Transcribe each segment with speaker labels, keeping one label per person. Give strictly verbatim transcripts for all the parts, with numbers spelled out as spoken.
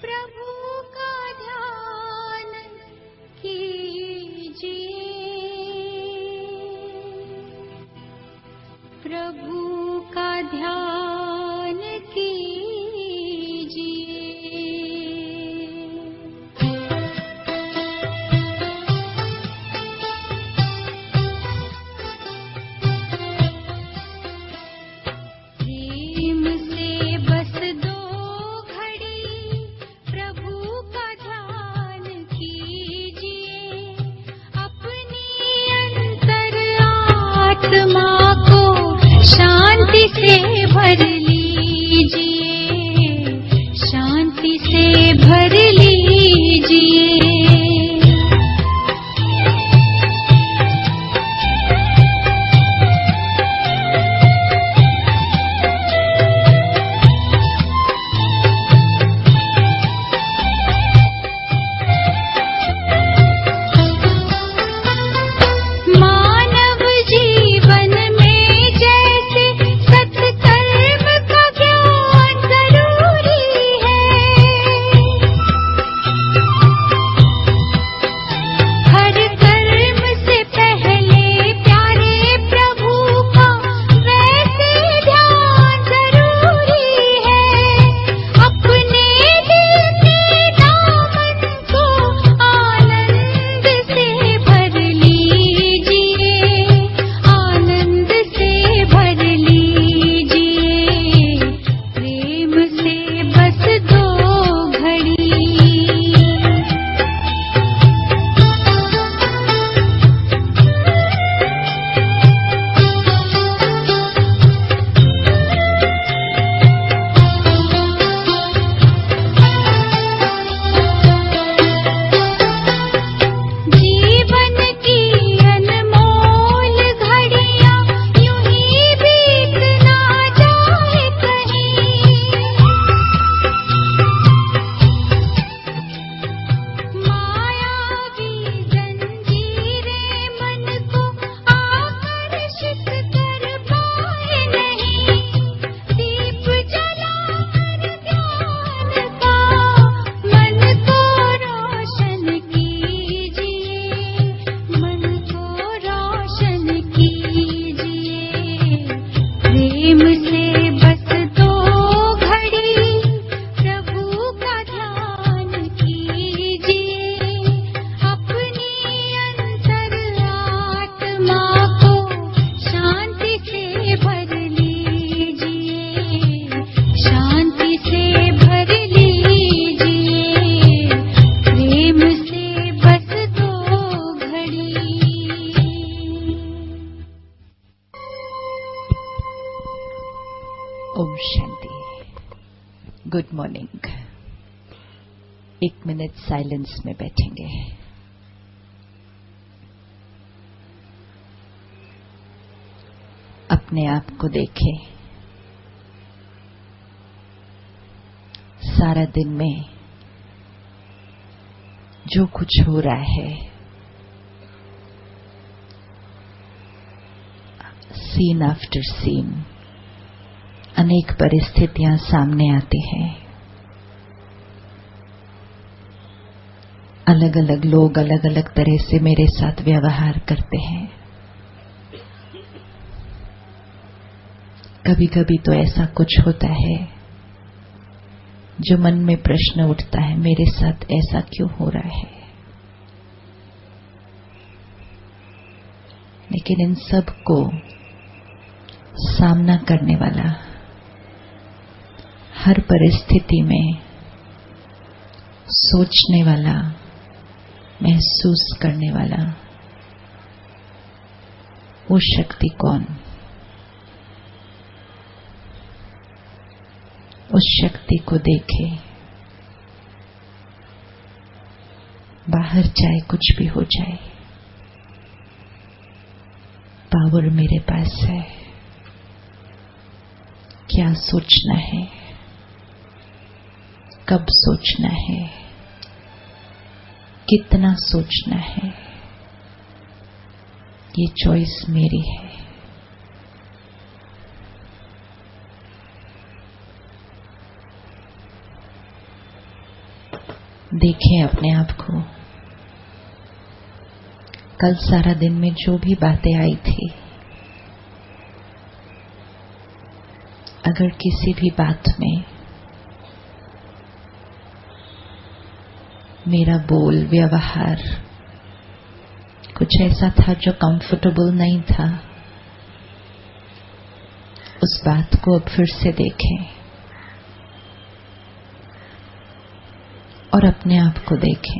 Speaker 1: प्रभु का ध्यान कीजिए, प्रभु का ध्यान कीजिए। प्रेम से बस दो घड़ी प्रभु का ध्यान कीजिए, अपनी अंतर आत्मा को शांति से भर लीजिए, शांति से भर लीजिए। मानव जीवन में जैसे सत्कर्म का ज्ञान जरूरी है, हर कर्म से पहले प्यारे प्रभु का वैसे ध्यान जरूरी है। अपने दिल के दामन को आनंद से भर लीजिए, आनंद से भर लीजिए। प्रेम से बस दो घड़ी जीवन की अनमोल घड़ियां यूं ही बीत ना जाए कहीं, मायावी जंजीरें मन को आकर्षित कर पाए नहीं। दीप जलाकर ध्यान का मन को रोशन कीजिए, मन को रोशन कीजिए। प्रेम से बस दो घड़ी प्रभु का ध्यान कीजिए, अपनी अंतर आत्मा को शांति से भर लीजिए, शांति से भर लीजिए। प्रेम से बस दो घड़ी।
Speaker 2: ओम शांति। Good morning. एक मिनट साइलेंस में बैठेंगे। अपने आप को देखें। सारा दिन में जो कुछ हो रहा है, सीन आफ्टर सीन, अनेक परिस्थितियां सामने आती हैं। अलग अलग लोग अलग अलग तरह से मेरे साथ व्यवहार करते हैं। कभी कभी तो ऐसा कुछ होता है जो मन में प्रश्न उठता है, मेरे साथ ऐसा क्यों हो रहा है। लेकिन इन सब को सामना करने वाला, हर परिस्थिति में सोचने वाला, महसूस करने वाला, वो शक्ति कौन? उस शक्ति को देखे। बाहर चाहे कुछ भी हो जाए, पावर मेरे पास है। क्या सोचना है, कब सोचना है, कितना सोचना है, ये चॉइस मेरी है। देखें अपने आप को। कल सारा दिन में जो भी बातें आई थी, अगर किसी भी बात में मेरा बोल व्यवहार कुछ ऐसा था जो कंफर्टेबल नहीं था, उस बात को अब फिर से देखें और अपने आप को देखें।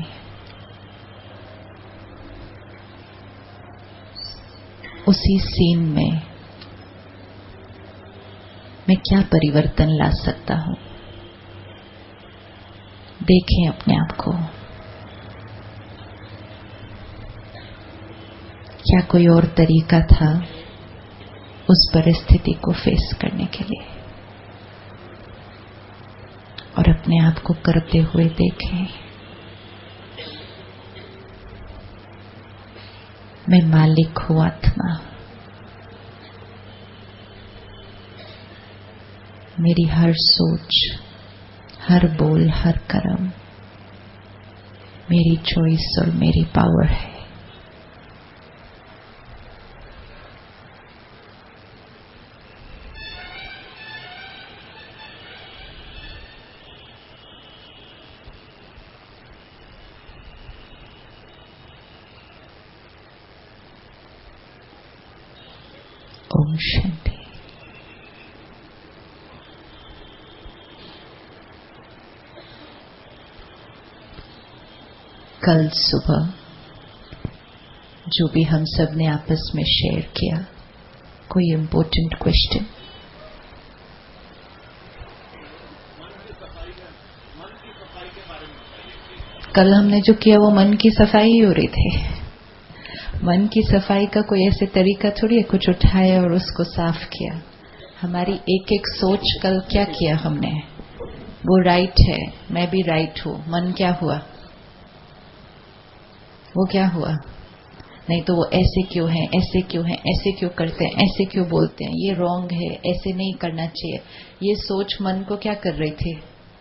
Speaker 2: उसी सीन में मैं क्या परिवर्तन ला सकता हूं, देखें अपने आप को। क्या कोई और तरीका था उस परिस्थिति को फेस करने के लिए, और अपने आप को करते हुए देखें। मैं मालिक हूं आत्मा, मेरी हर सोच, हर बोल, हर कर्म मेरी चॉइस और मेरी पावर है। ओम शांति। कल सुबह जो भी हम सब ने आपस में शेयर किया, कोई इम्पोर्टेंट क्वेश्चन? कल हमने जो किया वो मन की सफाई ही हो रही थी। मन की सफाई का कोई ऐसे तरीका थोड़ी है, कुछ उठाया और उसको साफ किया। हमारी एक एक सोच, कल क्या किया हमने, वो राइट है, मैं भी राइट हूं। मन क्या हुआ, वो क्या हुआ? नहीं तो वो ऐसे क्यों है, ऐसे क्यों है, ऐसे क्यों करते हैं, ऐसे क्यों बोलते हैं, ये रॉन्ग है, ऐसे नहीं करना चाहिए। ये सोच मन को क्या कर रही थी?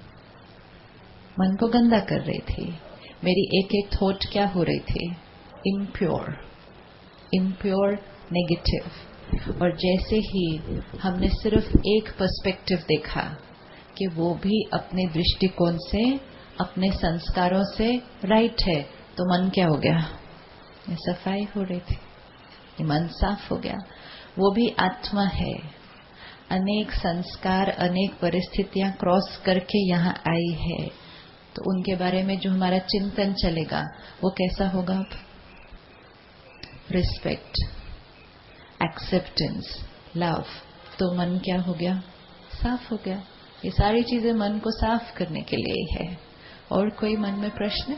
Speaker 2: मन को गंदा कर रही थी। मेरी एक एक थॉट क्या हो रही थी? Impure, impure, negative. और जैसे ही हमने सिर्फ एक पर्सपेक्टिव देखा कि वो भी अपने दृष्टिकोण से, अपने संस्कारों से राइट है, तो मन क्या हो गया? ये सफाई हो रही थी, ये मन साफ हो गया। वो भी आत्मा है, अनेक संस्कार, अनेक परिस्थितियां क्रॉस करके यहाँ आई है, तो उनके बारे में जो हमारा चिंतन चलेगा वो कैसा होगा? Respect, acceptance, love. तो मन क्या हो गया? साफ हो गया। ये सारी चीजें मन को साफ करने के लिए ही है। और कोई मन में प्रश्न?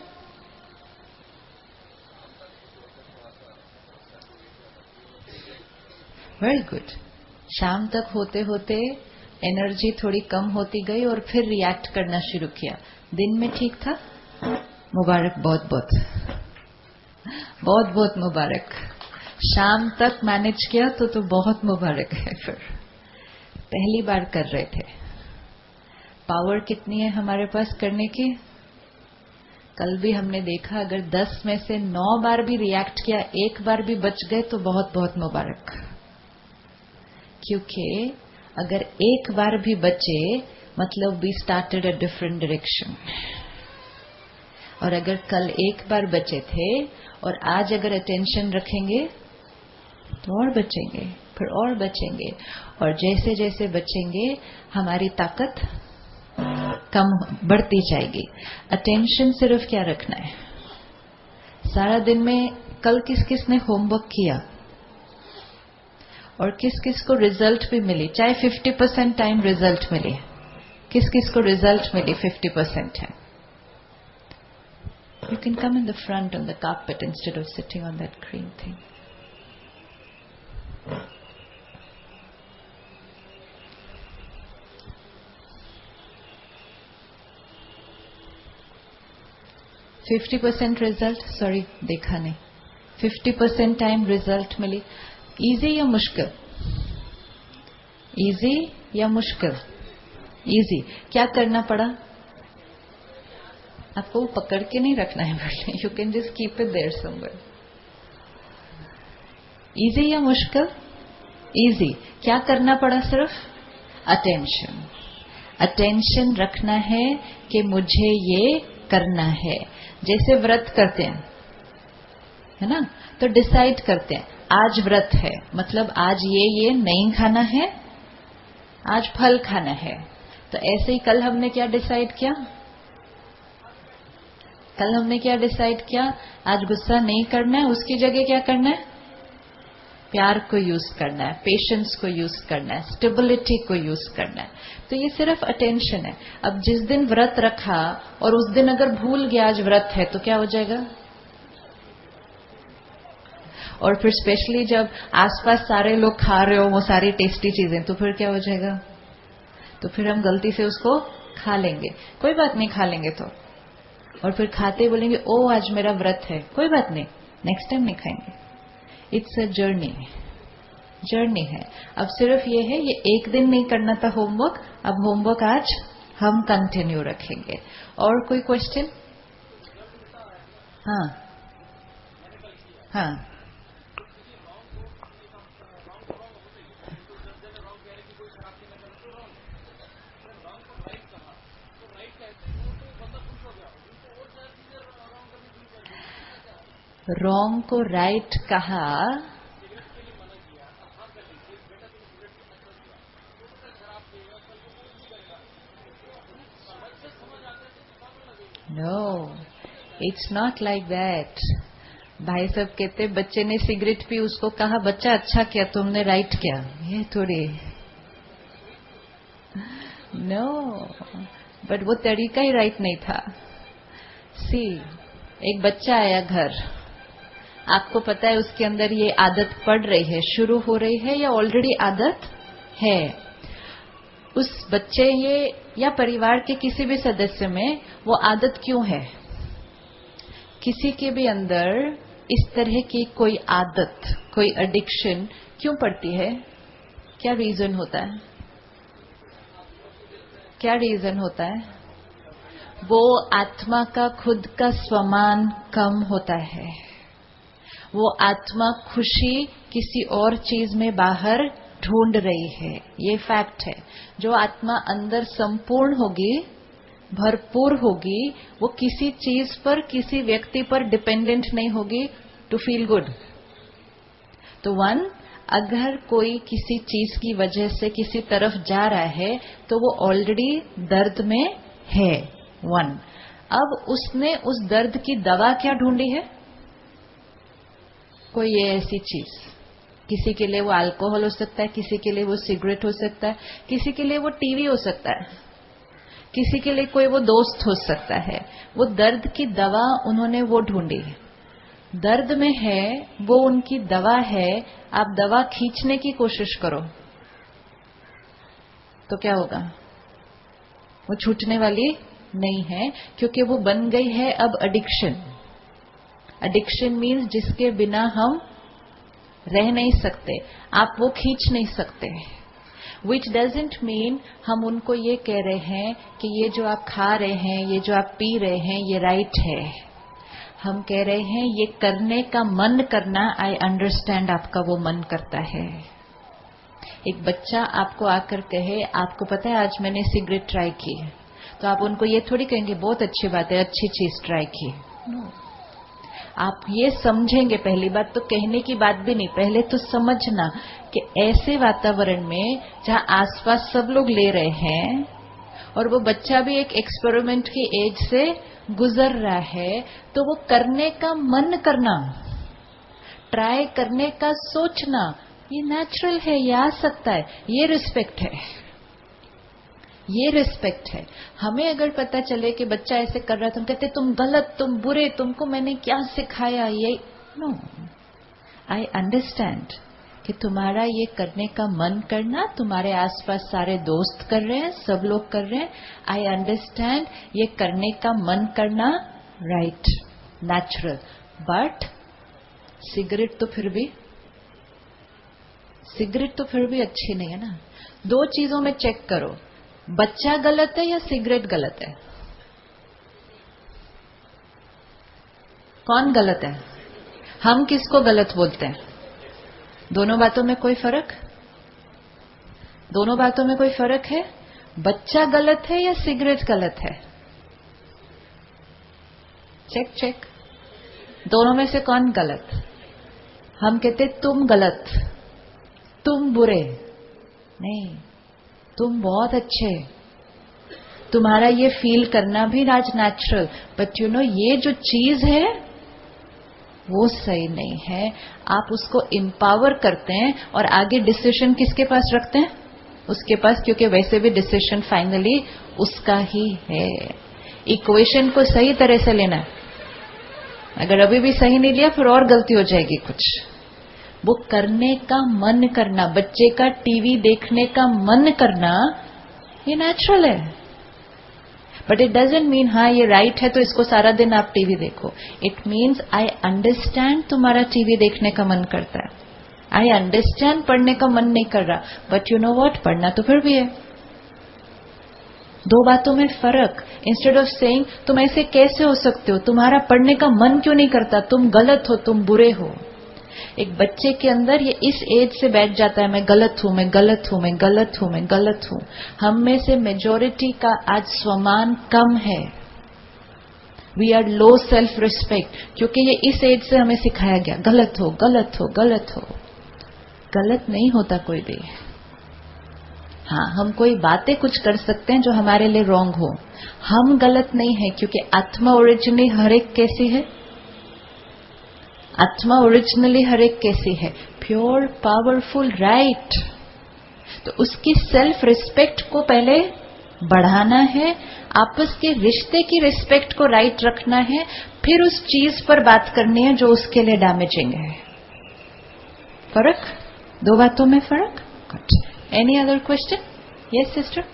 Speaker 2: Very good. शाम तक होते होते एनर्जी थोड़ी कम होती गई और फिर रिएक्ट करना शुरू किया। दिन में ठीक था? मुबारक, बहुत बहुत बहुत बहुत मुबारक। शाम तक मैनेज किया तो तो बहुत मुबारक है। फिर पहली बार कर रहे थे। पावर कितनी है हमारे पास करने की? कल भी हमने देखा, अगर दस में से नौ बार भी रिएक्ट किया, एक बार भी बच गए तो बहुत बहुत मुबारक। क्योंकि अगर एक बार भी बचे मतलब we started a different direction. और अगर कल एक बार बचे थे और आज अगर अटेंशन रखेंगे तो और बचेंगे, फिर और बचेंगे, और जैसे जैसे बचेंगे हमारी ताकत कम बढ़ती जाएगी। अटेंशन सिर्फ क्या रखना है? सारा दिन में कल किस किस ने होमवर्क किया और किस किस को रिजल्ट भी मिली? चाहे फिफ्टी परसेंट टाइम रिजल्ट मिली, किस किस को रिजल्ट मिली फिफ्टी परसेंट है? You can come in the front on the carpet instead of sitting on that green thing. Fifty percent result, sorry देखा नहीं, फिफ्टी परसेंट टाइम रिजल्ट मिली। Easy या मुश्किल? इजी या मुश्किल? इजी। क्या करना पड़ा? आपको वो पकड़ के नहीं रखना है बेटे, you can just keep it there somewhere. Easy या मुश्किल? इजी। क्या करना पड़ा? सिर्फ अटेंशन। अटेंशन रखना है कि मुझे ये करना है। जैसे व्रत करते हैं, है ना, तो डिसाइड करते हैं आज व्रत है, मतलब आज ये ये नहीं खाना है, आज फल खाना है। तो ऐसे ही कल हमने क्या डिसाइड किया? कल हमने क्या डिसाइड किया? आज गुस्सा नहीं करना है, उसकी जगह क्या करना है? प्यार को यूज करना है, पेशेंस को यूज करना है, स्टेबिलिटी को यूज करना है। तो ये सिर्फ अटेंशन है। अब जिस दिन व्रत रखा और उस दिन अगर भूल गया आज व्रत है, तो क्या हो जाएगा? और फिर स्पेशली जब आसपास सारे लोग खा रहे हो वो सारी टेस्टी चीजें, तो फिर क्या हो जाएगा? तो फिर हम गलती से उसको खा लेंगे। कोई बात नहीं, खा लेंगे तो, और फिर खाते बोलेंगे ओ आज मेरा व्रत है, कोई बात नहीं, नेक्स्ट टाइम नहीं खाएंगे। इट्स अ जर्नी, जर्नी है। अब सिर्फ ये है, ये एक दिन नहीं करना था होमवर्क, अब होमवर्क आज हम कंटिन्यू रखेंगे। और कोई क्वेश्चन? हाँ हाँ रॉन्ग को राइट कहा। No, it's not like that. भाई साहब कहते बच्चे ने सिगरेट पी, उसको कहा बच्चा अच्छा किया, तुमने राइट किया, ये थोड़ी। नो, बट वो तरीका ही राइट नहीं था। सी, एक बच्चा आया घर, आपको पता है उसके अंदर ये आदत पड़ रही है, शुरू हो रही है या ऑलरेडी आदत है? उस बच्चे ये या परिवार के किसी भी सदस्य में वो आदत क्यों है? किसी के भी अंदर इस तरह की कोई आदत, कोई एडिक्शन क्यों पड़ती है? क्या रीजन होता है? क्या रीजन होता है? वो आत्मा का खुद का स्वमान कम होता है। वो आत्मा खुशी किसी और चीज में बाहर ढूंढ रही है, ये फैक्ट है। जो आत्मा अंदर संपूर्ण होगी, भरपूर होगी, वो किसी चीज पर, किसी व्यक्ति पर डिपेंडेंट नहीं होगी टू फील गुड। तो वन, अगर कोई किसी चीज की वजह से किसी तरफ जा रहा है तो वो ऑलरेडी दर्द में है, वन। अब उसने उस दर्द की दवा क्या ढूंढी है? कोई ये ऐसी चीज, किसी के लिए वो अल्कोहल हो सकता है, किसी के लिए वो सिगरेट हो सकता है, किसी के लिए वो टीवी हो सकता है, किसी के लिए कोई वो दोस्त हो सकता है। वो दर्द की दवा उन्होंने वो ढूंढी, दर्द में है, वो उनकी दवा है। आप दवा खींचने की कोशिश करो तो क्या होगा? वो छूटने वाली नहीं है, क्योंकि वो बन गई है अब एडिक्शन। एडिक्शन मीन्स जिसके बिना हम रह नहीं सकते, आप वो खींच नहीं सकते। विच डजेंट मीन हम उनको ये कह रहे हैं कि ये जो आप खा रहे हैं, ये जो आप पी रहे हैं, ये राइट है। हम कह रहे हैं ये करने का मन करना, आई अंडरस्टैंड आपका वो मन करता है। एक बच्चा आपको आकर कहे आपको पता है आज मैंने सिगरेट ट्राई की, तो आप उनको ये थोड़ी कहेंगे बहुत अच्छी बात है, अच्छी चीज ट्राई की। नो, आप ये समझेंगे। पहली बात तो कहने की बात भी नहीं, पहले तो समझना कि ऐसे वातावरण में जहां आसपास सब लोग ले रहे हैं और वो बच्चा भी एक एक्सपेरिमेंट की एज से गुजर रहा है, तो वो करने का मन करना, ट्राई करने का सोचना, ये नेचुरल है, ये आ सकता है, ये रिस्पेक्ट है, ये रिस्पेक्ट है। हमें अगर पता चले कि बच्चा ऐसे कर रहा है, तुम कहते तुम गलत, तुम बुरे, तुमको मैंने क्या सिखाया, ये नो, आई अंडरस्टैंड कि तुम्हारा ये करने का मन करना, तुम्हारे आसपास सारे दोस्त कर रहे हैं, सब लोग कर रहे हैं, आई अंडरस्टैंड ये करने का मन करना, राइट, नेचुरल। बट सिगरेट तो फिर भी सिगरेट तो फिर भी अच्छी नहीं है ना। दो चीजों में चेक करो, बच्चा गलत है या सिगरेट गलत है? कौन गलत है? हम किसको गलत बोलते हैं? दोनों बातों में कोई फर्क? दोनों बातों में कोई फर्क है? बच्चा गलत है या सिगरेट गलत है? Check check. दोनों में से कौन गलत? हम कहते तुम गलत, तुम बुरे। नहीं, तुम बहुत अच्छे। तुम्हारा ये फील करना भी राज नेचुरल, बट यू नो ये जो चीज है वो सही नहीं है। आप उसको एम्पावर करते हैं और आगे डिसीजन किसके पास रखते हैं? उसके पास, क्योंकि वैसे भी डिसीजन फाइनली उसका ही है। इक्वेशन को सही तरह से लेना है। अगर अभी भी सही नहीं लिया फिर और गलती हो जाएगी कुछ। वो करने का मन करना, बच्चे का टीवी देखने का मन करना, ये नेचुरल है। बट इट डजंट मीन हाँ ये राइट है तो इसको सारा दिन आप टीवी देखो। इट मीन्स आई अंडरस्टैंड तुम्हारा टीवी देखने का मन करता है, आई अंडरस्टैंड पढ़ने का मन नहीं कर रहा, बट यू नो व्हाट, पढ़ना तो फिर भी है। दो बातों में फर्क। इंस्टेड ऑफ सेइंग तुम ऐसे कैसे हो सकते हो, तुम्हारा पढ़ने का मन क्यों नहीं करता, तुम गलत हो, तुम बुरे हो। एक बच्चे के अंदर ये इस एज से बैठ जाता है, मैं गलत हूं, मैं गलत हूं, मैं गलत हूं, मैं गलत हूं। हम में से मेजॉरिटी का आज स्वमान कम है। We are low self respect, क्योंकि ये इस एज से हमें सिखाया गया गलत हो, गलत हो, गलत हो। गलत नहीं होता कोई भी। हाँ, हम कोई बातें कुछ कर सकते हैं जो हमारे लिए रॉन्ग हो। हम गलत नहीं है, क्योंकि आत्मा ओरिजिनली हर एक कैसी है? आत्मा ओरिजिनली हर एक कैसी है? Pure, powerful, right. तो उसकी सेल्फ रिस्पेक्ट को पहले बढ़ाना है, आपस के रिश्ते की रिस्पेक्ट को राइट रखना है, फिर उस चीज पर बात करनी है जो उसके लिए डैमेजिंग है। फर्क? दो बातों में फर्क। Good. Any other question? Yes sister.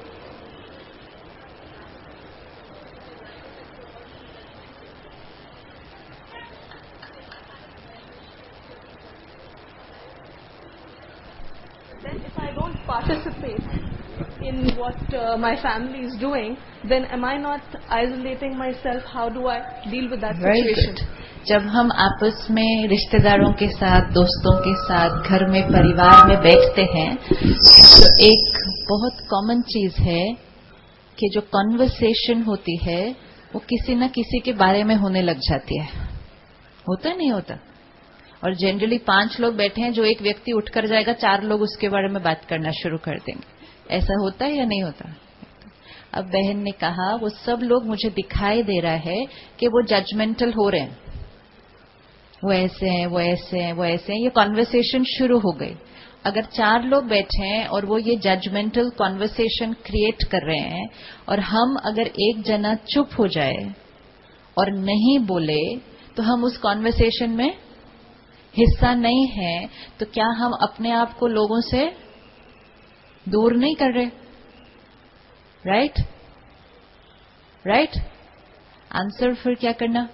Speaker 3: Then if I don't participate in what uh, my family is doing, then am I not isolating myself? How do I deal with that
Speaker 2: Very
Speaker 3: situation?
Speaker 2: good. जब हम आपस में रिश्तेदारों के साथ, दोस्तों के साथ, घर में, परिवार में बैठते हैं, तो एक बहुत कॉमन चीज है कि जो कॉन्वर्सेशन होती है वो किसी न किसी के बारे में होने लग जाती है। होता नहीं होता? और जनरली पांच लोग बैठे हैं, जो एक व्यक्ति उठकर जाएगा, चार लोग उसके बारे में बात करना शुरू कर देंगे। ऐसा होता है या नहीं होता? अब बहन ने कहा वो सब लोग, मुझे दिखाई दे रहा है कि वो जजमेंटल हो रहे हैं, वो ऐसे हैं, वो ऐसे हैं, वो ऐसे हैं। ये कॉन्वर्सेशन शुरू हो गई। अगर चार लोग बैठे हैं और वो ये जजमेंटल कॉन्वर्सेशन क्रिएट कर रहे हैं, और हम अगर एक जना चुप हो जाए और नहीं बोले, तो हम उस कॉन्वर्सेशन में हिस्सा नहीं है, तो क्या हम अपने आप को लोगों से दूर नहीं कर रहे? Right right. आंसर फिर क्या करना?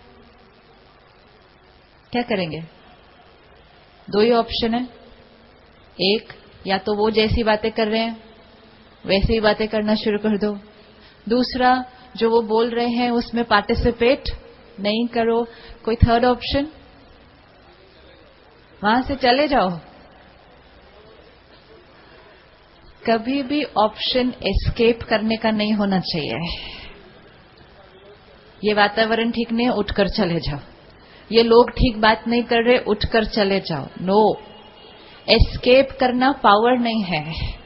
Speaker 2: क्या करेंगे? दो ही ऑप्शन है। एक, या तो वो जैसी बातें कर रहे हैं वैसे ही बातें करना शुरू कर दो। दूसरा, जो वो बोल रहे हैं उसमें पार्टिसिपेट नहीं करो। कोई थर्ड ऑप्शन? वहां से चले जाओ। कभी भी ऑप्शन एस्केप करने का नहीं होना चाहिए। ये वातावरण ठीक नहीं है, उठकर चले जाओ। ये लोग ठीक बात नहीं कर रहे, उठकर चले जाओ। नो, एस्केप करना पावर नहीं है।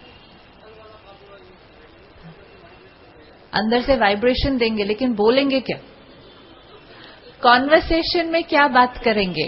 Speaker 2: अंदर से वाइब्रेशन देंगे, लेकिन बोलेंगे क्या? कॉन्वर्सेशन में क्या बात करेंगे?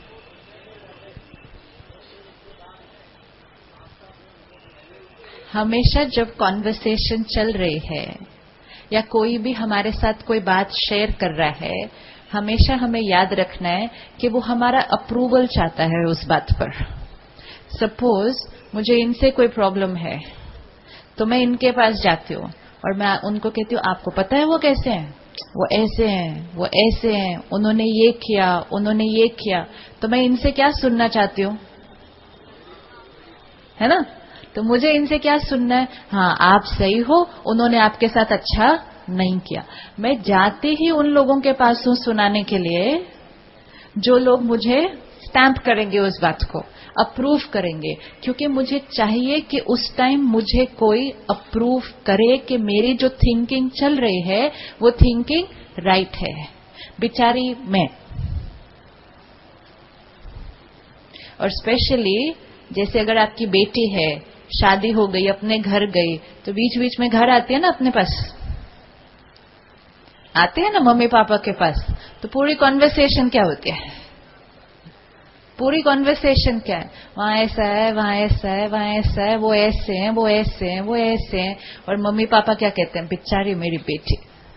Speaker 2: हमेशा जब कॉन्वर्सेशन चल रही है या कोई भी हमारे साथ कोई बात शेयर कर रहा है, हमेशा हमें याद रखना है कि वो हमारा अप्रूवल चाहता है उस बात पर। सपोज मुझे इनसे कोई प्रॉब्लम है, तो मैं इनके पास जाती हूँ और मैं उनको कहती हूँ, आपको पता है वो कैसे हैं? वो ऐसे हैं, वो ऐसे हैं, उन्होंने ये किया, उन्होंने ये किया। तो मैं इनसे क्या सुनना चाहती हूँ? है ना? तो मुझे इनसे क्या सुनना है? हाँ, आप सही हो, उन्होंने आपके साथ अच्छा नहीं किया। मैं जाती ही उन लोगों के पास हूं सुनाने के लिए जो लोग मुझे स्टैंप करेंगे उस बात को, अप्रूव करेंगे, क्योंकि मुझे चाहिए कि उस टाइम मुझे कोई अप्रूव करे कि मेरी जो थिंकिंग चल रही है वो थिंकिंग राइट है। बिचारी मैं, और स्पेशली जैसे अगर आपकी बेटी है, शादी हो गई, अपने घर गई, तो बीच बीच में घर आती है ना, अपने पास आते हैं ना मम्मी पापा के पास, तो पूरी कॉन्वर्सेशन क्या होती है? पूरी कॉन्वर्सेशन क्या है? वहां ऐसा है, वहां ऐसा है, वहां ऐसा है, वो ऐसे हैं, वो ऐसे हैं, वो ऐसे हैं। और मम्मी पापा क्या कहते हैं? बेचारी मेरी बेटी,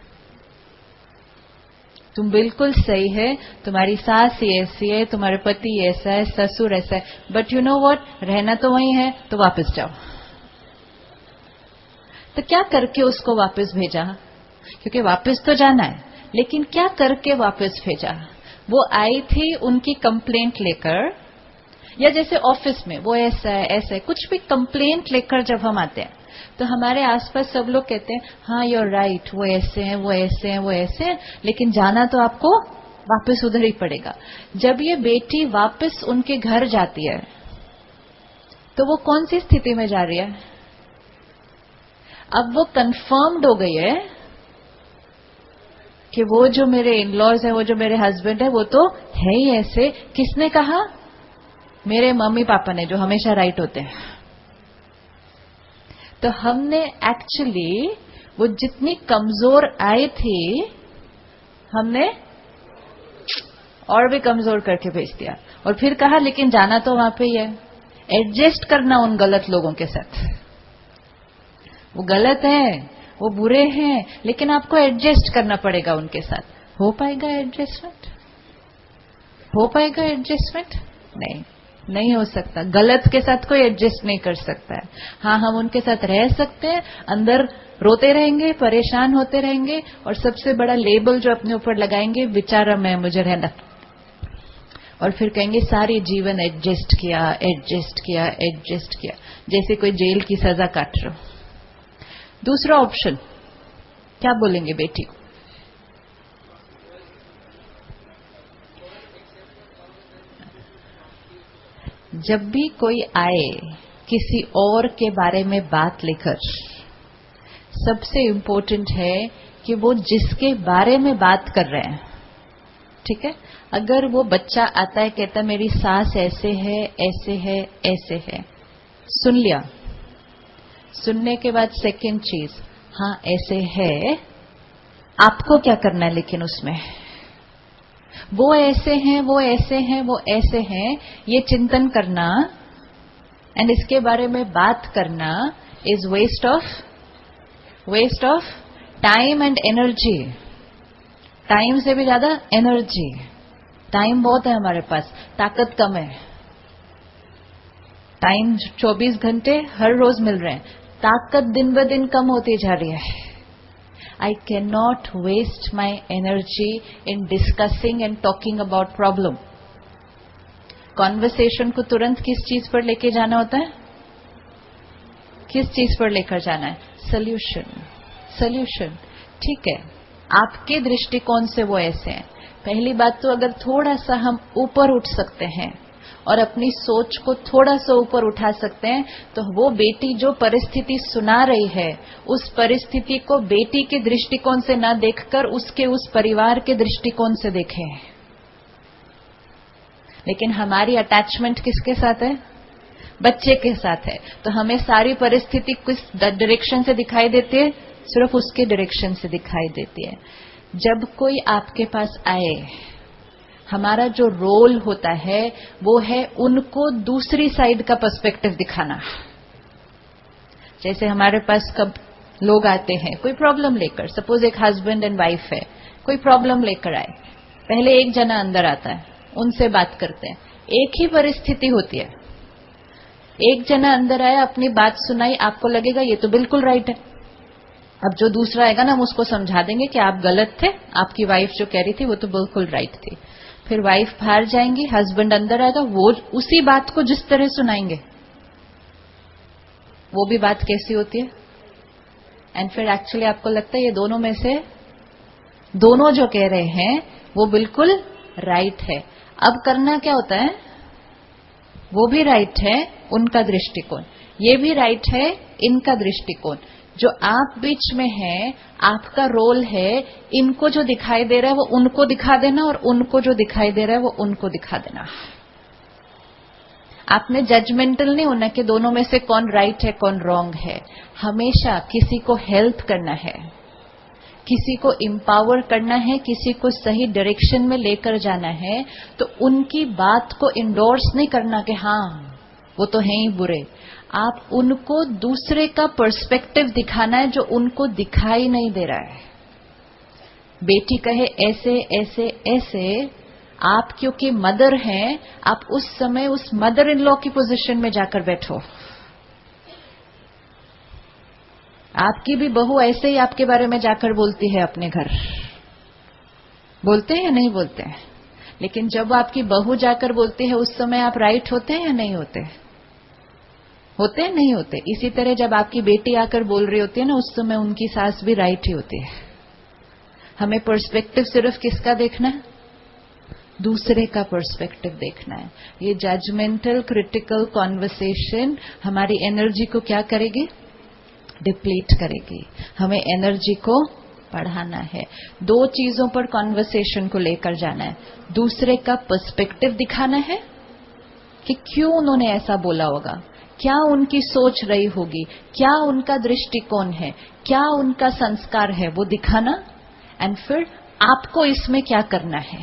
Speaker 2: तुम बिल्कुल सही है, तुम्हारी सास ही ऐसी है, तुम्हारे पति ऐसा है, ससुर ऐसा है, बट यू नो व्हाट, रहना तो वही है, तो वापस जाओ। तो क्या करके उसको वापस भेजा? क्योंकि वापस तो जाना है, लेकिन क्या करके वापस भेजा? वो आई थी उनकी कंप्लेंट लेकर, या जैसे ऑफिस में वो ऐसा है, ऐसा है, कुछ भी कंप्लेंट लेकर जब हम आते हैं तो हमारे आसपास सब लोग कहते हैं हाँ यू आर राइट, वो ऐसे हैं, वो ऐसे हैं, वो ऐसे हैं, लेकिन जाना तो आपको वापस उधर ही पड़ेगा। जब ये बेटी वापस उनके घर जाती है तो वो कौन सी स्थिति में जा रही है? अब वो कंफर्म्ड हो गई है कि वो जो मेरे इन-लॉज है, वो जो मेरे हस्बैंड है, वो तो है ही ऐसे। किसने कहा? मेरे मम्मी पापा ने, जो हमेशा राइट होते हैं। तो हमने एक्चुअली वो जितनी कमजोर आई थी, हमने और भी कमजोर करके भेज दिया, और फिर कहा लेकिन जाना तो वहां पे ही है। एडजस्ट करना उन गलत लोगों के साथ, वो गलत है, वो बुरे हैं, लेकिन आपको एडजस्ट करना पड़ेगा उनके साथ। हो पाएगा एडजस्टमेंट? हो पाएगा एडजस्टमेंट? नहीं, नहीं हो सकता। गलत के साथ कोई एडजस्ट नहीं कर सकता है। हाँ, हम उनके साथ रह सकते हैं, अंदर रोते रहेंगे, परेशान होते रहेंगे, और सबसे बड़ा लेबल जो अपने ऊपर लगाएंगे, बेचारा मैं, मुझे रहना, और फिर कहेंगे सारी जीवन एडजस्ट किया, एडजस्ट किया, एडजस्ट किया, जैसे कोई जेल की सजा काट रहे हो। दूसरा ऑप्शन क्या बोलेंगे बेटी को? जब भी कोई आए किसी और के बारे में बात लेकर, सबसे इंपॉर्टेंट है कि वो जिसके बारे में बात कर रहे हैं, ठीक है, अगर वो बच्चा आता है कहता मेरी सास ऐसे है, ऐसे है, ऐसे है, सुन लिया। सुनने के बाद सेकंड चीज, हाँ ऐसे है, आपको क्या करना है? लेकिन उसमें वो ऐसे हैं, वो ऐसे हैं, वो ऐसे हैं, ये चिंतन करना एंड इसके बारे में बात करना is waste of waste of time and energy. Time से भी ज्यादा एनर्जी। टाइम बहुत है हमारे पास, ताकत कम है। टाइम चौबीस घंटे हर रोज मिल रहे हैं, ताकत दिन ब दिन कम होती जा रही है। I cannot waste my energy in discussing and talking about problem. Conversation को तुरंत किस चीज पर लेके जाना होता है? किस चीज पर लेकर जाना है? सोल्यूशन। सोल्यूशन, ठीक है, आपके दृष्टिकोण से वो ऐसे हैं। पहली बात तो अगर थोड़ा सा हम ऊपर उठ सकते हैं और अपनी सोच को थोड़ा सा ऊपर उठा सकते हैं, तो वो बेटी जो परिस्थिति सुना रही है, उस परिस्थिति को बेटी के दृष्टिकोण से ना देखकर उसके उस परिवार के दृष्टिकोण से देखें। लेकिन हमारी अटैचमेंट किसके साथ है? बच्चे के साथ है। तो हमें सारी परिस्थिति किस डायरेक्शन से दिखाई देती है? सिर्फ उसके डायरेक्शन से दिखाई देती है। जब कोई आपके पास आए, हमारा जो रोल होता है वो है उनको दूसरी साइड का पर्सपेक्टिव दिखाना। जैसे हमारे पास कब लोग आते हैं कोई प्रॉब्लम लेकर, सपोज एक हस्बैंड एंड वाइफ है, कोई प्रॉब्लम लेकर आए, पहले एक जना अंदर आता है, उनसे बात करते हैं। एक ही परिस्थिति होती है, एक जना अंदर आया, अपनी बात सुनाई, आपको लगेगा ये तो बिल्कुल राइट है। अब जो दूसरा आएगा ना, हम उसको समझा देंगे कि आप गलत थे, आपकी वाइफ जो कह रही थी वो तो बिल्कुल राइट थी। फिर वाइफ बाहर जाएंगी, हस्बैंड अंदर आएगा, वो उसी बात को जिस तरह सुनाएंगे, वो भी बात कैसी होती है। एंड फिर एक्चुअली आपको लगता है ये दोनों में से दोनों जो कह रहे हैं वो बिल्कुल राइट है। अब करना क्या होता है, वो भी राइट है उनका दृष्टिकोण, ये भी राइट है इनका दृष्टिकोण। जो आप बीच में है, आपका रोल है इनको जो दिखाई दे रहा है वो उनको दिखा देना, और उनको जो दिखाई दे रहा है वो उनको दिखा देना। आपने जजमेंटल नहीं होना कि दोनों में से कौन राइट है कौन रॉन्ग है। हमेशा किसी को हेल्प करना है, किसी को एम्पावर करना है, किसी को सही डायरेक्शन में लेकर जाना है, तो उनकी बात को इंडोर्स नहीं करना कि हाँ वो तो है ही बुरे। आप उनको दूसरे का पर्सपेक्टिव दिखाना है जो उनको दिखाई नहीं दे रहा है। बेटी कहे ऐसे ऐसे ऐसे, आप क्योंकि मदर हैं, आप उस समय उस मदर इन लॉ की पोजीशन में जाकर बैठो। आपकी भी बहू ऐसे ही आपके बारे में जाकर बोलती है अपने घर, बोलते हैं या नहीं बोलते हैं? लेकिन जब आपकी बहू जाकर बोलती है उस समय आप राइट होते हैं या नहीं होते? होते हैं नहीं होते? इसी तरह जब आपकी बेटी आकर बोल रही होती है ना, उस समय उनकी सास भी राइट ही होती है। हमें पर्सपेक्टिव सिर्फ किसका देखना है? दूसरे का पर्सपेक्टिव देखना है। ये जजमेंटल क्रिटिकल कॉन्वर्सेशन हमारी एनर्जी को क्या करेगी? डिप्लीट करेगी। हमें एनर्जी को बढ़ाना है। दो चीजों पर कॉन्वर्सेशन को लेकर जाना है। दूसरे का पर्सपेक्टिव दिखाना है कि क्यों उन्होंने ऐसा बोला होगा, क्या उनकी सोच रही होगी, क्या उनका दृष्टिकोण है, क्या उनका संस्कार है, वो दिखाना। एंड फिर आपको इसमें क्या करना है,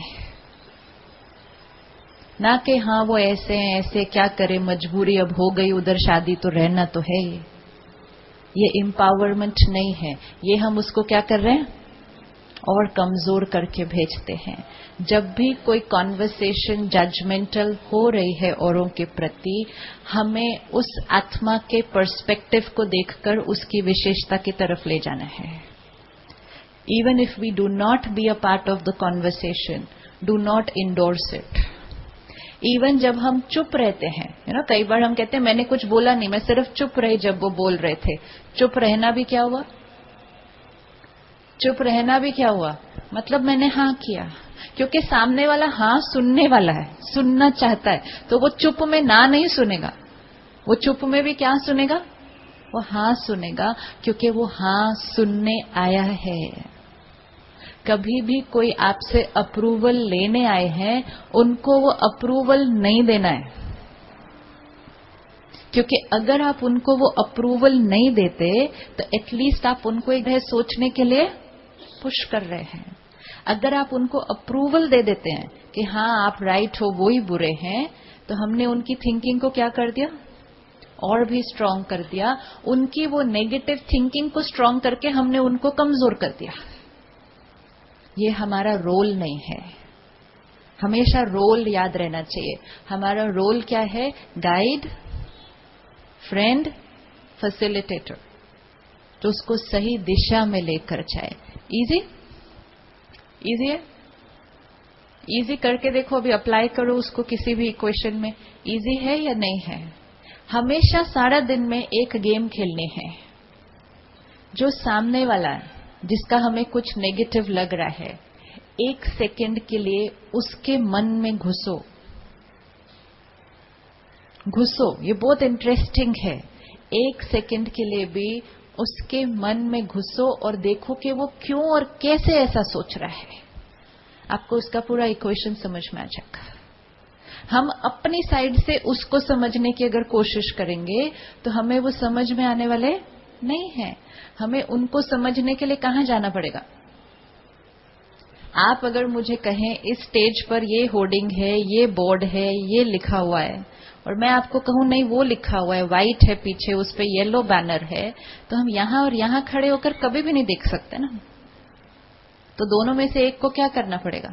Speaker 2: ना कि हाँ वो ऐसे हैं ऐसे, क्या करे मजबूरी अब हो गई उधर शादी तो रहना तो है। ये एम्पावरमेंट नहीं है, ये हम उसको क्या कर रहे हैं और कमजोर करके भेजते हैं। जब भी कोई कॉन्वर्सेशन जजमेंटल हो रही है औरों के प्रति, हमें उस आत्मा के पर्सपेक्टिव को देखकर उसकी विशेषता की तरफ ले जाना है। Even if we do not be a part of the conversation, do not endorse it. Even जब हम चुप रहते हैं, यू नो, कई बार हम कहते हैं मैंने कुछ बोला नहीं, मैं सिर्फ चुप रही जब वो बोल रहे थे। चुप रहना भी क्या हुआ? चुप रहना भी क्या हुआ? मतलब मैंने हाँ किया, क्योंकि सामने वाला हाँ सुनने वाला है, सुनना चाहता है, तो वो चुप में ना नहीं सुनेगा, वो चुप में भी क्या सुनेगा? वो हाँ सुनेगा, क्योंकि वो हाँ सुनने आया है। कभी भी कोई आपसे अप्रूवल लेने आए हैं, उनको वो अप्रूवल नहीं देना है, क्योंकि अगर आप उनको वो अप्रूवल नहीं देते तो एटलीस्ट आप उनको एक है सोचने के लिए पुश कर रहे हैं। अगर आप उनको अप्रूवल दे देते हैं कि हाँ आप राइट हो वो ही बुरे हैं, तो हमने उनकी थिंकिंग को क्या कर दिया? और भी स्ट्रांग कर दिया। उनकी वो नेगेटिव थिंकिंग को स्ट्रांग करके हमने उनको कमजोर कर दिया। ये हमारा रोल नहीं है। हमेशा रोल याद रहना चाहिए। हमारा रोल क्या है? गाइड, फ्रेंड, फैसिलिटेटर, तो उसको सही दिशा में लेकर जाए। इजी इजी है? इजी करके देखो, अभी अप्लाई करो उसको किसी भी इक्वेशन में। इजी है या नहीं है? हमेशा सारा दिन में एक गेम खेलने है। जो सामने वाला है, जिसका हमें कुछ नेगेटिव लग रहा है, एक सेकंड के लिए उसके मन में घुसो घुसो ये बहुत इंटरेस्टिंग है। एक सेकंड के लिए भी उसके मन में घुसो और देखो कि वो क्यों और कैसे ऐसा सोच रहा है। आपको उसका पूरा इक्वेशन समझ में आ जाएगा। हम अपनी साइड से उसको समझने की अगर कोशिश करेंगे तो हमें वो समझ में आने वाले नहीं है। हमें उनको समझने के लिए कहां जाना पड़ेगा? आप अगर मुझे कहें इस स्टेज पर ये होर्डिंग है, ये बोर्ड है, ये लिखा हुआ है, और मैं आपको कहूं नहीं वो लिखा हुआ है, व्हाइट है पीछे, उस पे येलो बैनर है, तो हम यहां और यहां खड़े होकर कभी भी नहीं देख सकते ना। तो दोनों में से एक को क्या करना पड़ेगा?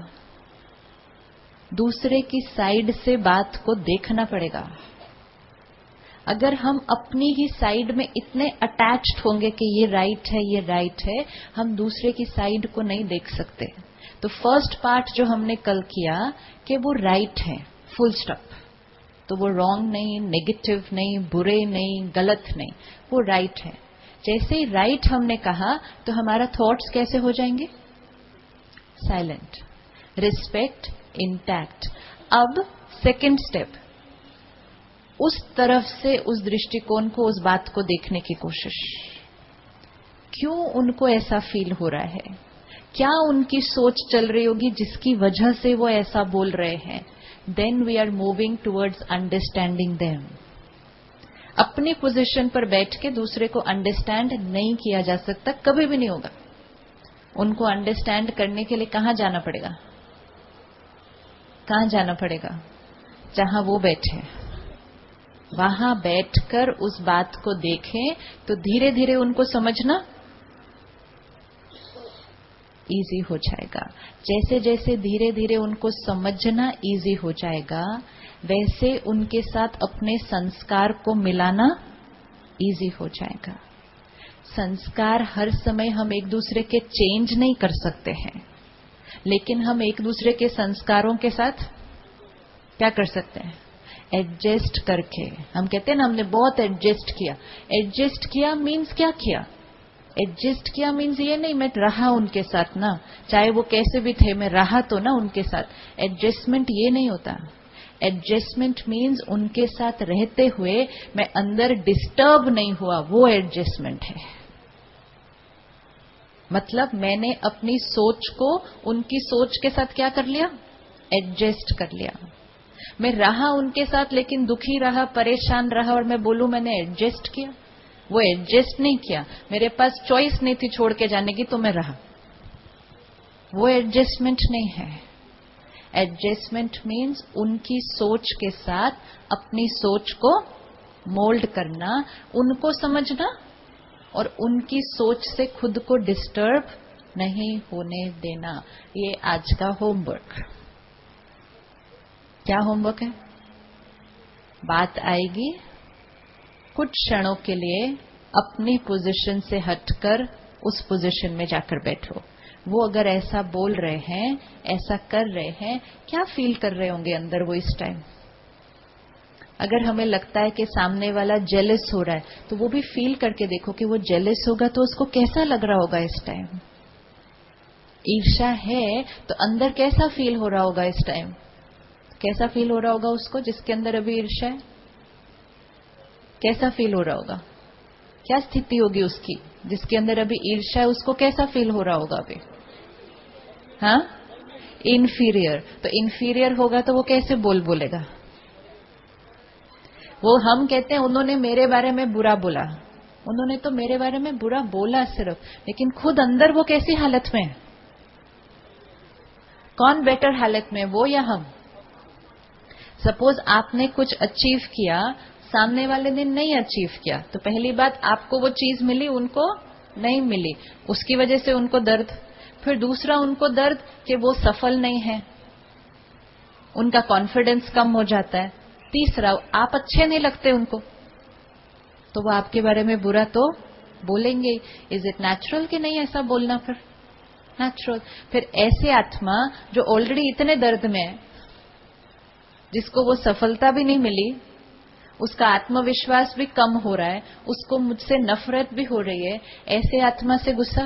Speaker 2: दूसरे की साइड से बात को देखना पड़ेगा। अगर हम अपनी ही साइड में इतने अटैच्ड होंगे कि ये राइट है, ये राइट है, हम दूसरे की साइड को नहीं देख सकते। तो फर्स्ट पार्ट जो हमने कल किया कि वो राइट है, फुल स्टॉप, तो वो रॉन्ग नहीं, नेगेटिव नहीं, बुरे नहीं, गलत नहीं, वो राइट है। जैसे ही राइट हमने कहा तो हमारा थॉट्स कैसे हो जाएंगे? साइलेंट। Respect intact. अब सेकंड स्टेप, उस तरफ से, उस दृष्टिकोण को, उस बात को देखने की कोशिश। क्यों उनको ऐसा फील हो रहा है? क्या उनकी सोच चल रही होगी जिसकी वजह से वो ऐसा बोल रहे हैं? Then we are moving towards understanding them. अपनी पोजीशन पर बैठ के दूसरे को अंडरस्टैंड नहीं किया जा सकता, कभी भी नहीं होगा। उनको अंडरस्टैंड करने के लिए कहां जाना पड़ेगा? कहां जाना पड़ेगा? जहां वो बैठे, वहां बैठकर उस बात को देखें तो धीरे धीरे उनको समझना इजी हो जाएगा। जैसे जैसे धीरे धीरे उनको समझना इजी हो जाएगा, वैसे उनके साथ अपने संस्कार को मिलाना इजी हो जाएगा। संस्कार हर समय हम एक दूसरे के चेंज नहीं कर सकते हैं, लेकिन हम एक दूसरे के संस्कारों के साथ क्या कर सकते हैं? एडजस्ट करके। हम कहते हैं ना, हमने बहुत एडजस्ट किया। एडजस्ट किया मीन्स क्या किया? एडजस्ट किया मीन्स ये नहीं मैं रहा उनके साथ ना, चाहे वो कैसे भी थे, मैं रहा तो ना उनके साथ। एडजस्टमेंट ये नहीं होता। एडजस्टमेंट मीन्स उनके साथ रहते हुए मैं अंदर डिस्टर्ब नहीं हुआ, वो एडजस्टमेंट है। मतलब मैंने अपनी सोच को उनकी सोच के साथ क्या कर लिया? एडजस्ट कर लिया। मैं रहा उनके साथ लेकिन दुखी रहा, परेशान रहा, और मैं बोलूं मैंने एडजस्ट किया, वो एडजस्ट नहीं किया। मेरे पास चॉइस नहीं थी छोड़ के जाने की, तो मैं रहा। वो एडजस्टमेंट नहीं है। एडजस्टमेंट मीन्स उनकी सोच के साथ अपनी सोच को मोल्ड करना, उनको समझना और उनकी सोच से खुद को डिस्टर्ब नहीं होने देना। ये आज का होमवर्क। क्या होमवर्क है? बात आएगी, कुछ क्षणों के लिए अपनी पोजीशन से हटकर उस पोजीशन में जाकर बैठो। वो अगर ऐसा बोल रहे हैं, ऐसा कर रहे हैं, क्या फील कर रहे होंगे अंदर वो इस टाइम? अगर हमें लगता है कि सामने वाला जेलस हो रहा है, तो वो भी फील करके देखो कि वो जेलस होगा तो उसको कैसा लग रहा होगा इस टाइम। ईर्ष्या है तो अंदर कैसा फील हो रहा होगा इस टाइम? कैसा फील हो रहा होगा उसको जिसके अंदर अभी ईर्ष्या है? कैसा फील हो रहा होगा? क्या स्थिति होगी उसकी जिसके अंदर अभी ईर्ष्या है? उसको कैसा फील हो रहा होगा अभी? हाँ, इन्फीरियर। तो इन्फीरियर होगा तो वो कैसे बोल बोलेगा? वो हम कहते हैं उन्होंने मेरे बारे में बुरा बोला, उन्होंने तो मेरे बारे में बुरा बोला सिर्फ, लेकिन खुद अंदर वो कैसी हालत में है? कौन बेटर हालत में, वो या हम? सपोज आपने कुछ अचीव किया, सामने वाले दिन नहीं अचीव किया, तो पहली बात आपको वो चीज मिली, उनको नहीं मिली, उसकी वजह से उनको दर्द। फिर दूसरा उनको दर्द कि वो सफल नहीं है, उनका कॉन्फिडेंस कम हो जाता है। तीसरा, आप अच्छे नहीं लगते उनको, तो वो आपके बारे में बुरा तो बोलेंगे। इज इट नेचुरल कि नहीं ऐसा बोलना? फिर नेचुरल। फिर ऐसे आत्मा जो ऑलरेडी इतने दर्द में है, जिसको वो सफलता भी नहीं मिली, उसका आत्मविश्वास भी कम हो रहा है, उसको मुझसे नफरत भी हो रही है, ऐसे आत्मा से गुस्सा?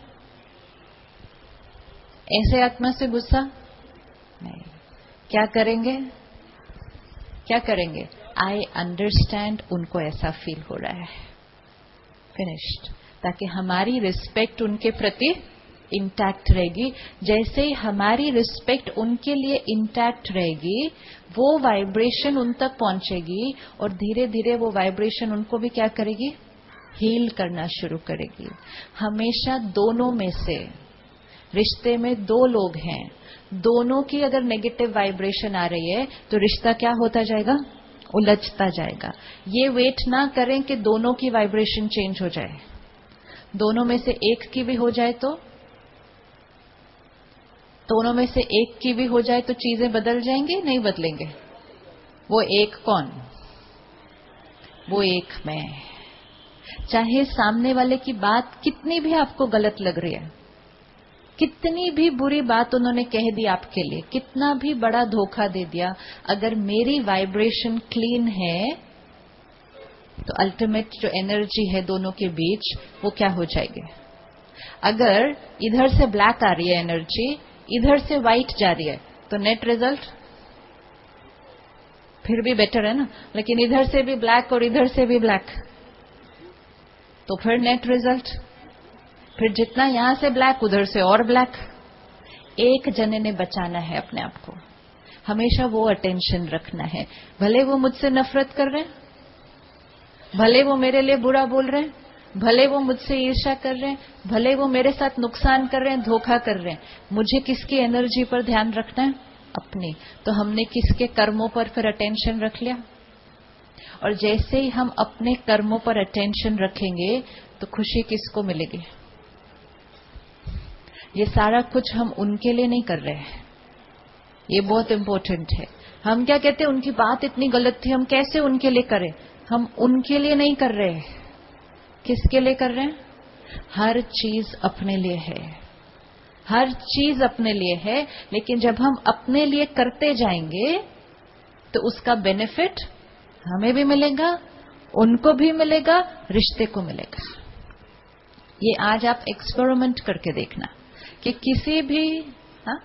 Speaker 2: ऐसे आत्मा से गुस्सा नहीं। क्या करेंगे? क्या करेंगे? आई अंडरस्टैंड उनको ऐसा फील हो रहा है, फिनिश्ड। ताकि हमारी रिस्पेक्ट उनके प्रति इंटैक्ट रहेगी। जैसे ही हमारी रिस्पेक्ट उनके लिए इंटैक्ट रहेगी, वो वाइब्रेशन उन तक पहुंचेगी और धीरे धीरे वो वाइब्रेशन उनको भी क्या करेगी? हील करना शुरू करेगी। हमेशा दोनों में से, रिश्ते में दो लोग हैं, दोनों की अगर नेगेटिव वाइब्रेशन आ रही है तो रिश्ता क्या होता जाएगा? उलझता जाएगा। ये वेट ना करें कि दोनों की वाइब्रेशन चेंज हो जाए। दोनों में से एक की भी हो जाए तो दोनों में से एक की भी हो जाए तो चीजें बदल जाएंगी? नहीं बदलेंगे। वो एक कौन? वो एक मैं। चाहे सामने वाले की बात कितनी भी आपको गलत लग रही है, कितनी भी बुरी बात उन्होंने कह दी आपके लिए, कितना भी बड़ा धोखा दे दिया, अगर मेरी वाइब्रेशन क्लीन है तो अल्टीमेट जो एनर्जी है दोनों के बीच, वो क्या हो जाएगी? अगर इधर से ब्लैक आ रही है एनर्जी, इधर से व्हाइट जा रही है, तो नेट रिजल्ट फिर भी बेटर है ना। लेकिन इधर से भी ब्लैक और इधर से भी ब्लैक, तो फिर नेट रिजल्ट, फिर जितना यहां से ब्लैक उधर से और ब्लैक। एक जने ने बचाना है अपने आप को, हमेशा वो अटेंशन रखना है। भले वो मुझसे नफरत कर रहे हैं, भले वो मेरे लिए बुरा बोल रहे हैं, भले वो मुझसे ईर्ष्या कर रहे हैं, भले वो मेरे साथ नुकसान कर रहे हैं, धोखा कर रहे हैं, मुझे किसकी एनर्जी पर ध्यान रखना है? अपनी। तो हमने किसके कर्मों पर फिर अटेंशन रख लिया? और जैसे ही हम अपने कर्मों पर अटेंशन रखेंगे तो खुशी किसको मिलेगी? ये सारा कुछ हम उनके लिए नहीं कर रहे हैं, ये बहुत इंपॉर्टेंट है। हम क्या कहते हैं, उनकी बात इतनी गलत थी, हम कैसे उनके लिए करें? हम उनके लिए नहीं कर रहे हैं, किसके लिए कर रहे हैं? हर चीज अपने लिए है, हर चीज अपने लिए है। लेकिन जब हम अपने लिए करते जाएंगे तो उसका बेनिफिट हमें भी मिलेगा, उनको भी मिलेगा, रिश्ते को मिलेगा। ये आज आप एक्सपेरिमेंट करके देखना कि किसी भी हा?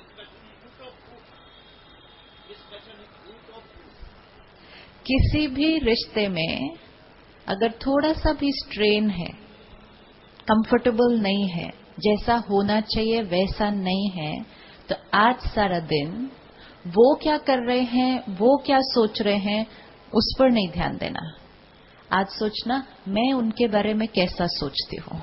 Speaker 2: किसी भी रिश्ते में अगर थोड़ा सा भी स्ट्रेन है, कंफर्टेबल नहीं है, जैसा होना चाहिए वैसा नहीं है, तो आज सारा दिन वो क्या कर रहे हैं, वो क्या सोच रहे हैं, उस पर नहीं ध्यान देना। आज सोचना, मैं उनके बारे में कैसा सोचती हूं,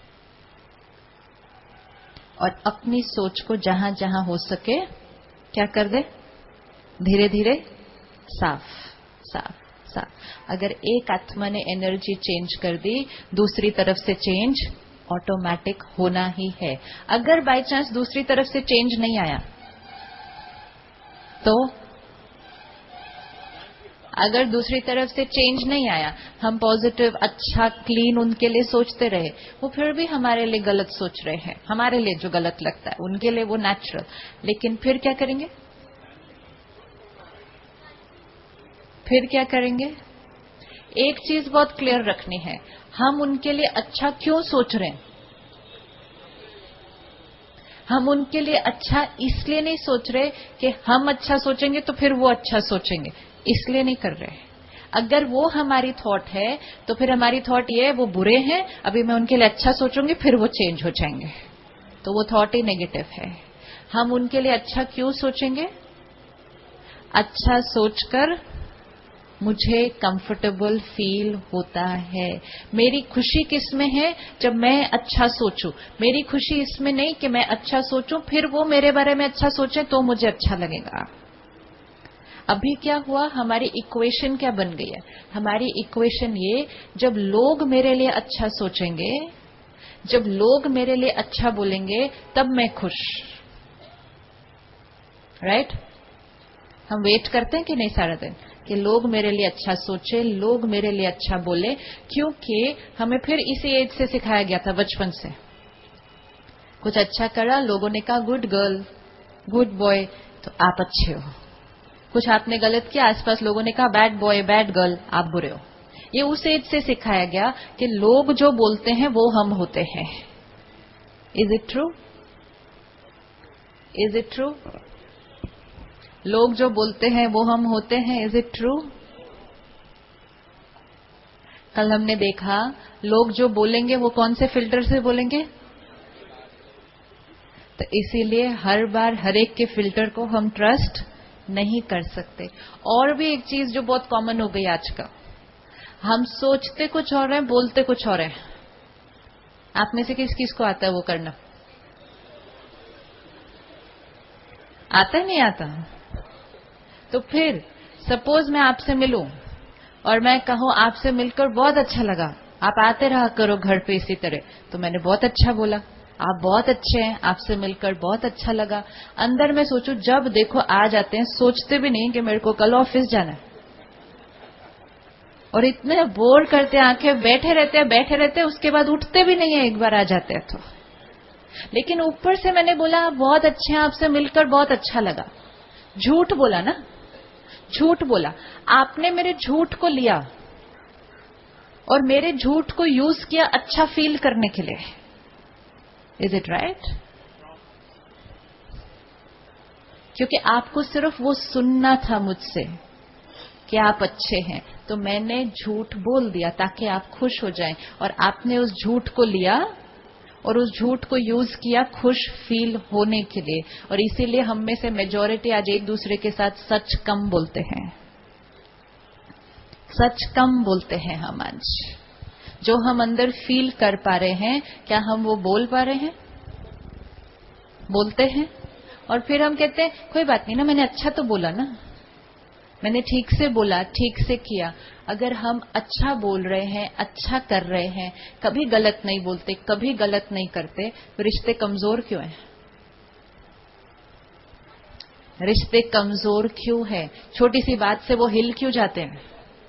Speaker 2: और अपनी सोच को जहां जहां हो सके क्या कर दे, धीरे धीरे साफ साफ साफ। अगर एक आत्मा ने एनर्जी चेंज कर दी, दूसरी तरफ से चेंज ऑटोमेटिक होना ही है। अगर बाय चांस दूसरी तरफ से चेंज नहीं आया तो अगर दूसरी तरफ से चेंज नहीं आया, हम पॉजिटिव, अच्छा, क्लीन उनके लिए सोचते रहे, वो फिर भी हमारे लिए गलत सोच रहे हैं, हमारे लिए जो गलत लगता है उनके लिए वो नेचुरल। लेकिन फिर क्या करेंगे, फिर क्या करेंगे? एक चीज बहुत क्लियर रखनी है, हम उनके लिए अच्छा क्यों सोच रहे हैं? हम उनके लिए अच्छा इसलिए नहीं सोच रहे कि हम अच्छा सोचेंगे तो फिर वो अच्छा सोचेंगे, इसलिए नहीं कर रहे। अगर वो हमारी थॉट है तो फिर हमारी थॉट ये है, वो बुरे हैं, अभी मैं उनके लिए अच्छा सोचूंगी फिर वो चेंज हो जाएंगे, तो वो थॉट ही नेगेटिव है। हम उनके लिए अच्छा क्यों सोचेंगे? अच्छा सोचकर मुझे कंफर्टेबल फील होता है। मेरी खुशी किसमें है? जब मैं अच्छा सोचूं। मेरी खुशी इसमें नहीं कि मैं अच्छा सोचूं फिर वो मेरे बारे में अच्छा सोचे तो मुझे अच्छा लगेगा। अभी क्या हुआ, हमारी इक्वेशन क्या बन गई है? हमारी इक्वेशन ये, जब लोग मेरे लिए अच्छा सोचेंगे, जब लोग मेरे लिए अच्छा बोलेंगे, तब मैं खुश। राइट? हम वेट करते हैं कि नहीं सारा दिन कि लोग मेरे लिए अच्छा सोचे, लोग मेरे लिए अच्छा बोले, क्योंकि हमें फिर इसी एज से सिखाया गया था, बचपन से। कुछ अच्छा करा, लोगों ने कहा गुड गर्ल, गुड बॉय, तो आप अच्छे हो। कुछ आपने गलत किया, आसपास लोगों ने कहा बैड बॉय, बैड गर्ल, आप बुरे हो। ये उस एज से सिखाया गया कि लोग जो बोलते हैं वो हम होते हैं। Is it true? Is it true? लोग जो बोलते हैं वो हम होते हैं। Is it true? कल हमने देखा, लोग जो बोलेंगे वो कौन से फिल्टर से बोलेंगे? तो इसीलिए हर बार हर एक के फिल्टर को हम ट्रस्ट नहीं कर सकते। और भी एक चीज जो बहुत कॉमन हो गई आज का, हम सोचते कुछ और है, बोलते कुछ और है। आप में से किस किस को आता है वो करना? आता है नहीं आता? तो फिर सपोज मैं आपसे मिलूं और मैं कहूं आपसे मिलकर बहुत अच्छा लगा, आप आते रहा करो घर पे इसी तरह, तो मैंने बहुत अच्छा बोला, आप बहुत अच्छे हैं, आपसे मिलकर बहुत अच्छा लगा। अंदर में सोचूं, जब देखो आ जाते हैं, सोचते भी नहीं कि मेरे को कल ऑफिस जाना है, और इतने बोर करते हैं, आंखें बैठे रहते हैं बैठे रहते हैं, उसके बाद उठते भी नहीं है एक बार आ जाते हैं तो। लेकिन ऊपर से मैंने बोला आप बहुत अच्छे हैं, आपसे मिलकर बहुत अच्छा लगा। झूठ बोला ना, झूठ बोला। आपने मेरे झूठ को लिया और मेरे झूठ को यूज किया अच्छा फील करने के लिए। Is it right? क्योंकि आपको सिर्फ वो सुनना था मुझसे, कि आप अच्छे हैं, तो मैंने झूठ बोल दिया ताकि आप खुश हो जाएं, और आपने उस झूठ को लिया और उस झूठ को यूज किया खुश फील होने के लिए। और इसीलिए हम में से मेजॉरिटी आज एक दूसरे के साथ सच कम बोलते हैं, सच कम बोलते हैं हम आज। जो हम अंदर फील कर पा रहे हैं, क्या हम वो बोल पा रहे हैं? बोलते हैं। और फिर हम कहते हैं कोई बात नहीं ना, मैंने अच्छा तो बोला ना, मैंने ठीक से बोला, ठीक से किया। अगर हम अच्छा बोल रहे हैं, अच्छा कर रहे हैं, कभी गलत नहीं बोलते, कभी गलत नहीं करते, तो रिश्ते कमजोर क्यों हैं? रिश्ते कमजोर क्यों है? छोटी सी बात से वो हिल क्यों जाते हैं?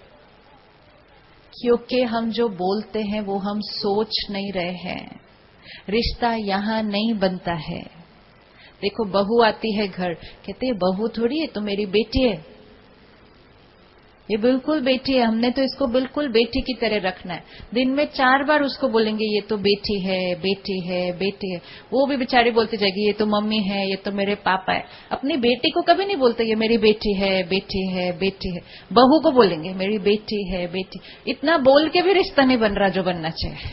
Speaker 2: क्योंकि हम जो बोलते हैं वो हम सोच नहीं रहे हैं। रिश्ता यहां नहीं बनता है। देखो, बहू आती है घर, कहते हैं बहू थोड़ी है, तो मेरी बेटी है, ये बिल्कुल बेटी है, हमने तो इसको बिल्कुल बेटी की तरह रखना है। दिन में चार बार उसको बोलेंगे ये तो बेटी है, बेटी है, बेटी है। वो भी बेचारी बोलती जाएगी ये तो मम्मी है, ये तो मेरे पापा है। अपनी बेटी को कभी नहीं बोलते ये मेरी बेटी है, बेटी है, बेटी है। बहू को बोलेंगे मेरी बेटी है, बेटी। इतना बोल के भी रिश्ता नहीं बन रहा जो बनना चाहिए।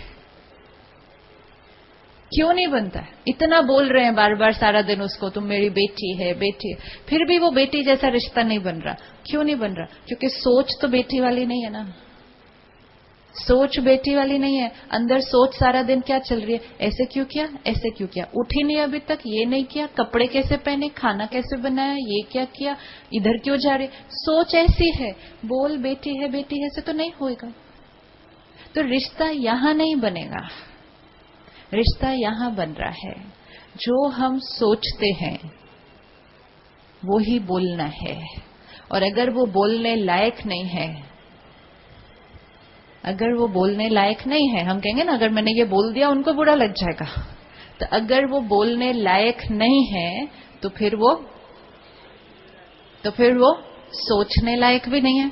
Speaker 2: क्यों नहीं बनता है? इतना बोल रहे हैं बार बार सारा दिन उसको, तुम मेरी बेटी है, बेटी है, फिर भी वो बेटी जैसा रिश्ता नहीं बन रहा। क्यों नहीं बन रहा? क्योंकि सोच तो बेटी वाली नहीं है ना। सोच बेटी वाली नहीं है। अंदर सोच सारा दिन क्या चल रही है? ऐसे क्यों किया, ऐसे क्यों किया, उठी नहीं अभी तक, ये नहीं किया, कपड़े कैसे पहने, खाना कैसे बनाया, ये क्या किया, इधर क्यों जा रही। सोच ऐसी है। बोल बेटी है, बेटी है से तो नहीं होएगा। तो रिश्ता यहां नहीं बनेगा। रिश्ता यहां बन रहा है। जो हम सोचते हैं वो ही बोलना है। और अगर वो बोलने लायक नहीं है, अगर वो बोलने लायक नहीं है, हम कहेंगे ना अगर मैंने ये बोल दिया उनको बुरा लग जाएगा। तो अगर वो बोलने लायक नहीं है तो फिर वो तो फिर वो सोचने लायक भी नहीं है।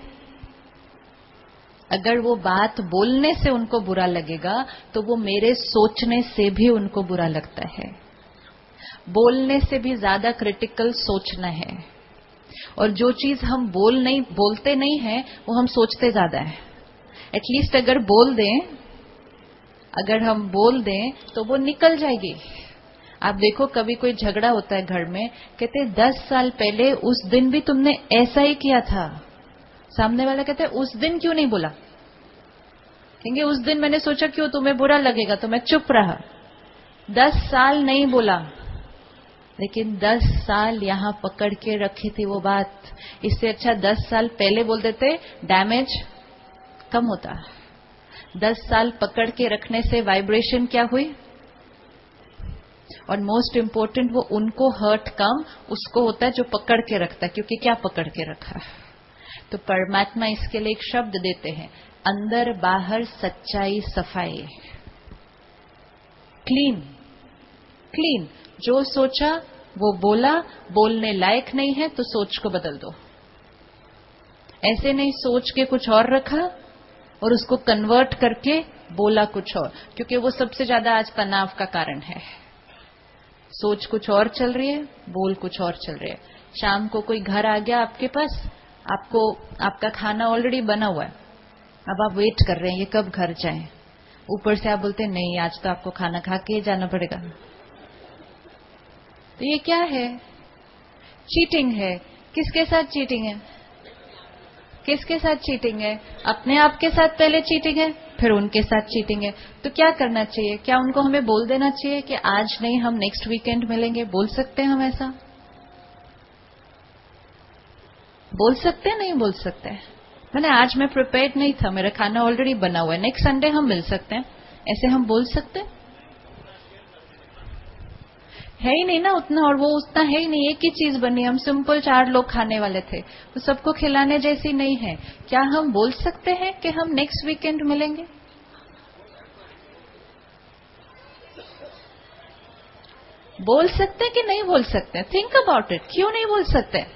Speaker 2: अगर वो बात बोलने से उनको बुरा लगेगा तो वो मेरे सोचने से भी उनको बुरा लगता है। बोलने से भी ज्यादा क्रिटिकल सोचना है। और जो चीज हम बोल नहीं बोलते नहीं है वो हम सोचते ज्यादा है। एटलीस्ट अगर बोल दें, अगर हम बोल दें तो वो निकल जाएगी। आप देखो, कभी कोई झगड़ा होता है घर में, कहते दस साल पहले उस दिन भी तुमने ऐसा ही किया था। सामने वाला कहते उस दिन क्यों नहीं बोला? कहेंगे उस दिन मैंने सोचा क्यों तुम्हें बुरा लगेगा तो मैं चुप रहा। दस साल नहीं बोला, लेकिन दस साल यहां पकड़ के रखी थी वो बात। इससे अच्छा दस साल पहले बोल देते, डैमेज कम होता। दस साल पकड़ के रखने से वाइब्रेशन क्या हुई? और मोस्ट इंपोर्टेंट, वो उनको हर्ट कम उसको होता है जो पकड़ के रखता है। क्योंकि क्या पकड़ के रखा? तो परमात्मा इसके लिए एक शब्द देते हैं, अंदर बाहर सच्चाई सफाई। Clean, clean. जो सोचा वो बोला, बोलने लायक नहीं है तो सोच को बदल दो। ऐसे नहीं सोच के कुछ और रखा और उसको कन्वर्ट करके बोला कुछ और। क्योंकि वो सबसे ज्यादा आज तनाव का कारण है। सोच कुछ और चल रही है, बोल कुछ और चल रही है। शाम को कोई घर आ गया आपके पास, आपको आपका खाना ऑलरेडी बना हुआ है, अब आप वेट कर रहे हैं ये कब घर जाए। ऊपर से आप बोलते हैं नहीं आज तो आपको खाना खा के जाना पड़ेगा। तो ये क्या है? चीटिंग है। किसके साथ चीटिंग है? किसके साथ चीटिंग है? अपने आप के साथ पहले चीटिंग है, फिर उनके साथ चीटिंग है। तो क्या करना चाहिए? क्या उनको हमें बोल देना चाहिए कि आज नहीं हम नेक्स्ट वीकेंड मिलेंगे? बोल सकते हैं हम ऐसा? बोल सकते हैं? नहीं बोल सकते। मैंने आज मैं प्रिपेयर्ड नहीं था, मेरा खाना ऑलरेडी बना हुआ है, नेक्स्ट संडे हम मिल सकते हैं, ऐसे हम बोल सकते हैं? है ही नहीं ना उतना, और वो उतना है ही नहीं। एक ही चीज बनी, हम सिंपल चार लोग खाने वाले थे, वो सबको खिलाने जैसी नहीं है। क्या हम बोल सकते हैं कि हम नेक्स्ट वीकेंड मिलेंगे? बोल सकते कि नहीं बोल सकते? Think about it. क्यों नहीं बोल सकते?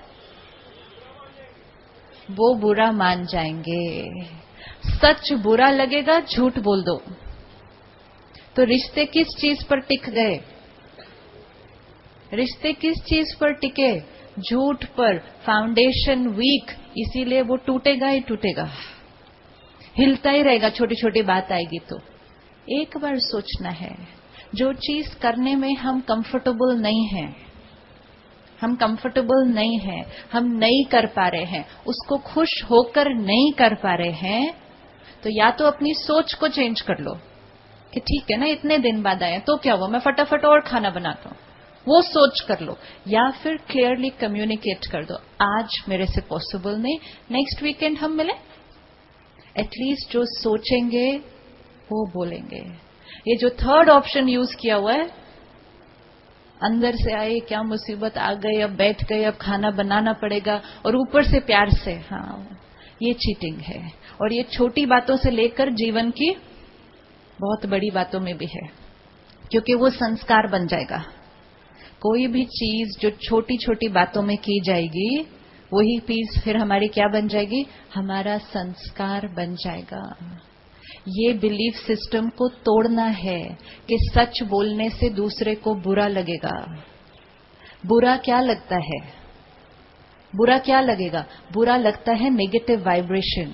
Speaker 2: वो बुरा मान जाएंगे। सच बुरा लगेगा, झूठ बोल दो। तो रिश्ते किस चीज पर टिक गए? रिश्ते किस चीज पर टिके? झूठ पर फाउंडेशन वीक, इसीलिए वो टूटेगा ही टूटेगा, हिलता ही रहेगा, छोटी छोटी बात आएगी तो। एक बार सोचना है, जो चीज करने में हम कंफर्टेबल नहीं हैं, हम कंफर्टेबल नहीं हैं, हम नहीं कर पा रहे हैं, उसको खुश होकर नहीं कर पा रहे हैं, तो या तो अपनी सोच को चेंज कर लो कि ठीक है ना, इतने दिन बाद आए तो क्या हुआ, मैं फटाफट और खाना बनाता हूं, वो सोच कर लो। या फिर क्लियरली कम्युनिकेट कर दो, आज मेरे से पॉसिबल नहीं, नेक्स्ट वीकेंड हम मिले। एटलीस्ट जो सोचेंगे वो बोलेंगे। ये जो थर्ड ऑप्शन यूज किया हुआ है, अंदर से आए क्या मुसीबत आ गई, अब बैठ गए, अब खाना बनाना पड़ेगा, और ऊपर से प्यार से, हाँ, ये चीटिंग है। और ये छोटी बातों से लेकर जीवन की बहुत बड़ी बातों में भी है, क्योंकि वो संस्कार बन जाएगा। कोई भी चीज जो छोटी छोटी बातों में की जाएगी, वही चीज फिर हमारी क्या बन जाएगी, हमारा संस्कार बन जाएगा। ये बिलीफ सिस्टम को तोड़ना है कि सच बोलने से दूसरे को बुरा लगेगा। बुरा क्या लगता है, बुरा क्या लगेगा, बुरा लगता है नेगेटिव वाइब्रेशन,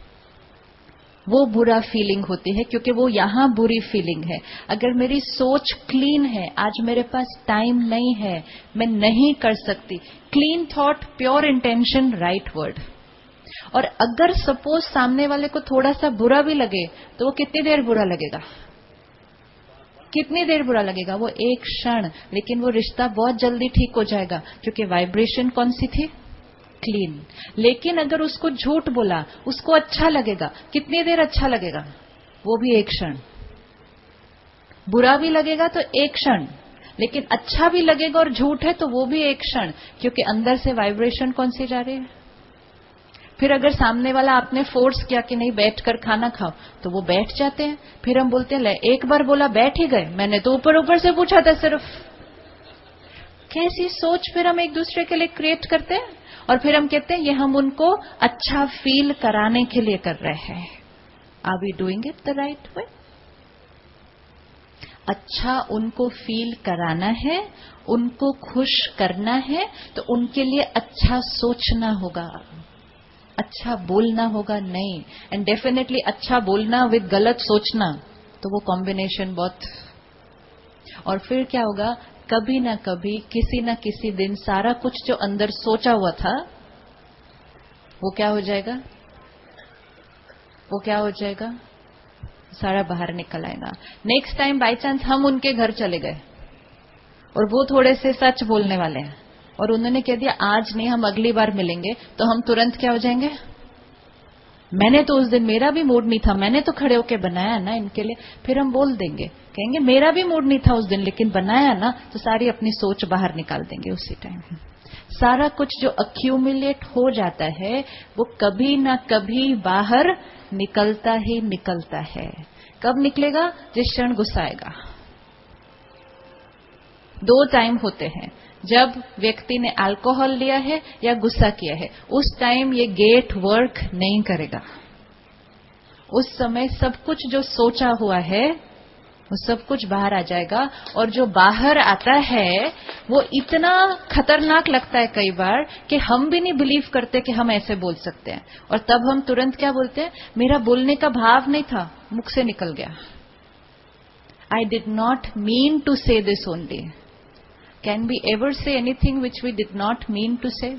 Speaker 2: वो बुरा फीलिंग होती है, क्योंकि वो यहां बुरी फीलिंग है। अगर मेरी सोच क्लीन है, आज मेरे पास टाइम नहीं है, मैं नहीं कर सकती, clean thought, pure intention, right word. और अगर सपोज सामने वाले को थोड़ा सा बुरा भी लगे, तो वो कितनी देर बुरा लगेगा, कितनी देर बुरा लगेगा, वो एक क्षण, लेकिन वो रिश्ता बहुत जल्दी ठीक हो जाएगा, क्योंकि वाइब्रेशन कौन सी थी, क्लीन। लेकिन अगर उसको झूठ बोला, उसको अच्छा लगेगा, कितनी देर अच्छा लगेगा, वो भी एक क्षण। बुरा भी लगेगा तो एक क्षण, लेकिन अच्छा भी लगेगा और झूठ है तो वो भी एक क्षण, क्योंकि अंदर से वाइब्रेशन कौन सी जा रही है। फिर अगर सामने वाला आपने फोर्स किया कि नहीं बैठकर खाना खाओ, तो वो बैठ जाते हैं। फिर हम बोलते हैं, ले एक बार बोला बैठ ही गए, मैंने तो ऊपर ऊपर से पूछा था सिर्फ। कैसी सोच फिर हम एक दूसरे के लिए क्रिएट करते हैं, और फिर हम कहते हैं ये हम उनको अच्छा फील कराने के लिए कर रहे हैं। Are we doing it the right way? अच्छा उनको फील कराना है, उनको खुश करना है, तो उनके लिए अच्छा सोचना होगा, अच्छा बोलना होगा। नहीं, एंड डेफिनेटली अच्छा बोलना विद गलत सोचना, तो वो कॉम्बिनेशन बहुत। और फिर क्या होगा, कभी ना कभी किसी ना किसी दिन सारा कुछ जो अंदर सोचा हुआ था, वो क्या हो जाएगा, वो क्या हो जाएगा, सारा बाहर निकल आएगा। नेक्स्ट टाइम बाई चांस हम उनके घर चले गए और वो थोड़े से सच बोलने वाले हैं, और उन्होंने कह दिया आज नहीं हम अगली बार मिलेंगे, तो हम तुरंत क्या हो जाएंगे, मैंने तो उस दिन, मेरा भी मूड नहीं था, मैंने तो खड़े होके बनाया ना इनके लिए। फिर हम बोल देंगे, कहेंगे मेरा भी मूड नहीं था उस दिन, लेकिन बनाया ना, तो सारी अपनी सोच बाहर निकाल देंगे उसी टाइम। सारा कुछ जो अक्यूमुलेट हो जाता है, वो कभी ना कभी बाहर निकलता ही निकलता है। कब निकलेगा, जिस क्षण गुस्सा आएगा। दो टाइम होते हैं, जब व्यक्ति ने अल्कोहल लिया है या गुस्सा किया है, उस टाइम ये गेट वर्क नहीं करेगा। उस समय सब कुछ जो सोचा हुआ है वो सब कुछ बाहर आ जाएगा, और जो बाहर आता है वो इतना खतरनाक लगता है कई बार कि हम भी नहीं बिलीव करते कि हम ऐसे बोल सकते हैं। और तब हम तुरंत क्या बोलते हैं, मेरा बोलने का भाव नहीं था, मुख से निकल गया, I did not mean to say this only. Can we ever say anything which we did not mean to say?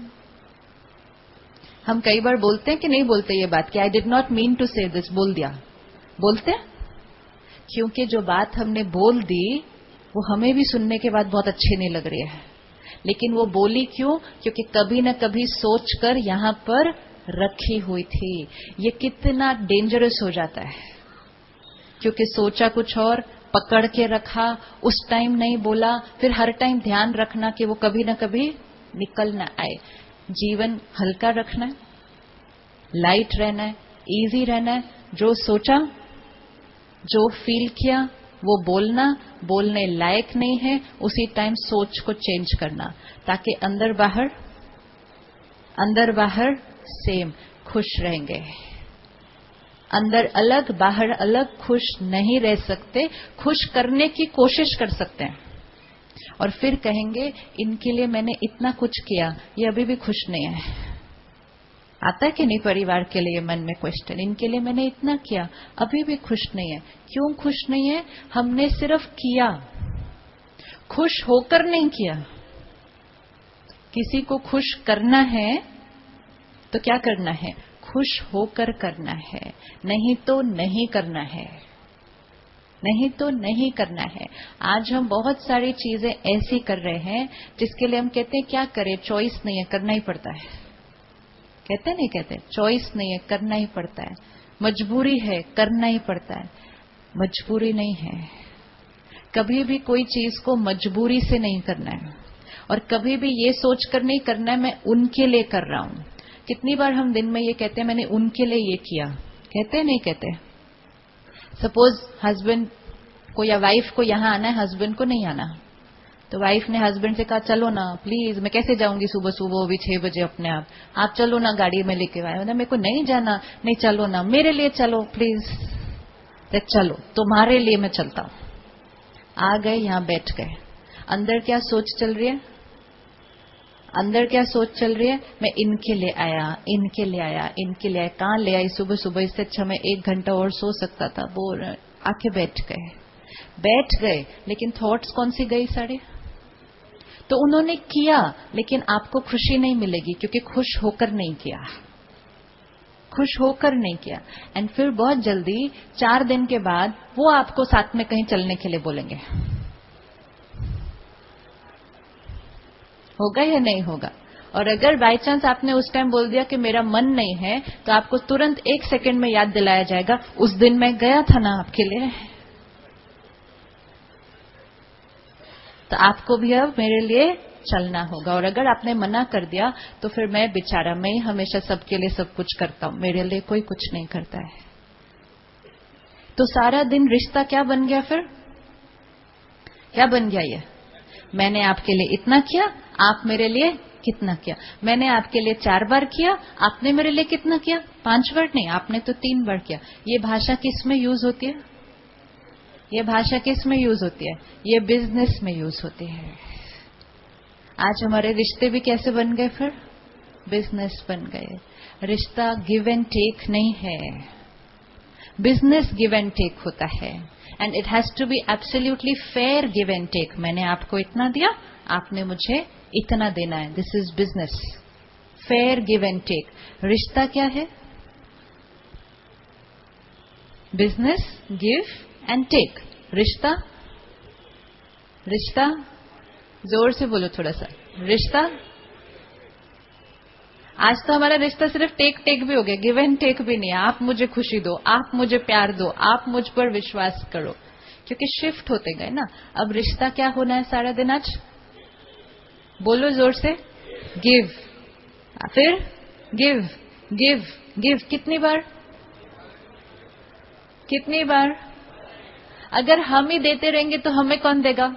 Speaker 2: हम कई बार बोलते हैं कि नहीं बोलते ये बात कि I did not mean to say this, बोल दिया, बोलते हैं, क्योंकि जो बात हमने बोल दी वो हमें भी सुनने के बाद बहुत अच्छी नहीं लग रही है, लेकिन वो बोली क्यों, क्योंकि कभी न कभी सोचकर यहां पर रखी हुई थी। ये कितना डेंजरस हो जाता है, क्योंकि सोचा कुछ और, पकड़ के रखा, उस टाइम नहीं बोला, फिर हर टाइम ध्यान रखना कि वो कभी ना कभी निकल ना आए। जीवन हल्का रखना है, लाइट रहना है, इजी रहना है। जो सोचा, जो फील किया, वो बोलना, बोलने लायक नहीं है, उसी टाइम सोच को चेंज करना, ताकि अंदर बाहर, अंदर बाहर सेम खुश रहेंगे। अंदर अलग बाहर अलग खुश नहीं रह सकते, खुश करने की कोशिश कर सकते हैं, और फिर कहेंगे इनके लिए मैंने इतना कुछ किया, ये अभी भी खुश नहीं है। आता है कि नहीं परिवार के लिए मन में क्वेश्चन, इनके लिए मैंने इतना किया, अभी भी खुश नहीं है। क्यों खुश नहीं है? हमने सिर्फ किया, खुश होकर नहीं किया। किसी को खुश करना है तो क्या करना है? खुश होकर करना है, नहीं तो नहीं करना है, नहीं तो नहीं करना है। आज हम बहुत सारी चीजें ऐसी कर रहे हैं जिसके लिए हम कहते हैं क्या करें, चॉइस नहीं है, करना ही पड़ता है। कहते नहीं कहते, चॉइस नहीं है, करना ही पड़ता है। मजबूरी है, करना ही पड़ता है। मजबूरी नहीं है, कभी भी कोई चीज को मजबूरी से नहीं करना है, और कभी भी ये सोचकर नहीं करना है मैं उनके लिए कर रहा हूं। कितनी बार हम दिन में ये कहते हैं मैंने उनके लिए ये किया, कहते नहीं कहते? सपोज हस्बैंड को या वाइफ को यहां आना है, हस्बैंड को नहीं आना, तो वाइफ ने हस्बैंड से कहा चलो ना प्लीज, मैं कैसे जाऊंगी सुबह सुबह, वो भी छह बजे अपने आप, आप चलो ना गाड़ी में लेके आए। मेरे को नहीं जाना, नहीं चलो ना, मेरे लिए चलो प्लीज। तो चलो तुम्हारे लिए मैं चलता हूं। आ गए, यहां बैठ गए, अंदर क्या सोच चल रही है? अंदर क्या सोच चल रही है? मैं इनके लिए आया, इनके लिए आया, इनके लिए आया। कहां ले आई सुबह सुबह? इससे अच्छा मैं एक घंटा और सो सकता था। बोल आके बैठ गए, बैठ गए, लेकिन थॉट्स कौन सी गई सारे? तो उन्होंने किया, लेकिन आपको खुशी नहीं मिलेगी क्योंकि खुश होकर नहीं किया, खुश होकर नहीं किया। एंड फिर बहुत जल्दी चार दिन के बाद वो आपको साथ में कहीं चलने के लिए बोलेंगे। होगा या नहीं होगा? और अगर बाई चांस आपने उस टाइम बोल दिया कि मेरा मन नहीं है, तो आपको तुरंत एक सेकंड में याद दिलाया जाएगा उस दिन मैं गया था ना आपके लिए, तो आपको भी अब मेरे लिए चलना होगा। और अगर आपने मना कर दिया तो फिर मैं बेचारा, मैं ही हमेशा सबके लिए सब कुछ करता हूं, मेरे लिए कोई कुछ नहीं करता है। तो सारा दिन रिश्ता क्या बन गया? फिर क्या बन गया? ये मैंने आपके लिए इतना किया, आप मेरे लिए कितना किया। मैंने आपके लिए चार बार किया, आपने मेरे लिए कितना किया? पांच बार नहीं, आपने तो तीन बार किया। ये भाषा किस में यूज होती है? ये भाषा किस में यूज होती है? ये बिजनेस में यूज होती है। आज हमारे रिश्ते भी कैसे बन गए? फिर बिजनेस बन गए। रिश्ता गिव एंड टेक नहीं है, बिजनेस गिव एंड टेक होता है। And it has to be absolutely fair give and take. मैंने आपको इतना दिया, आपने मुझे इतना देना है। This is business, fair give and take. रिश्ता क्या है? Business give and take. रिश्ता, रिश्ता जोर से बोलो थोड़ा सा। रिश्ता, आज तो हमारा रिश्ता सिर्फ टेक टेक भी हो गया, गिव एंड टेक भी नहीं है। आप मुझे खुशी दो, आप मुझे प्यार दो, आप मुझ पर विश्वास करो, क्योंकि शिफ्ट होते गए ना। अब रिश्ता क्या होना है सारा दिन? आज बोलो जोर से, गिव, फिर गिव, गिव, गिव। कितनी बार? कितनी बार? अगर हम ही देते रहेंगे तो हमें कौन देगा?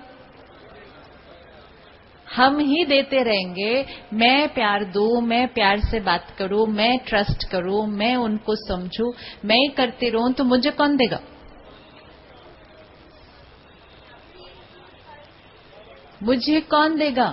Speaker 2: हम ही देते रहेंगे। मैं प्यार दूं, मैं प्यार से बात करूं, मैं ट्रस्ट करूं, मैं उनको समझूं, मैं ही करती रहूं, तो मुझे कौन देगा? मुझे कौन देगा?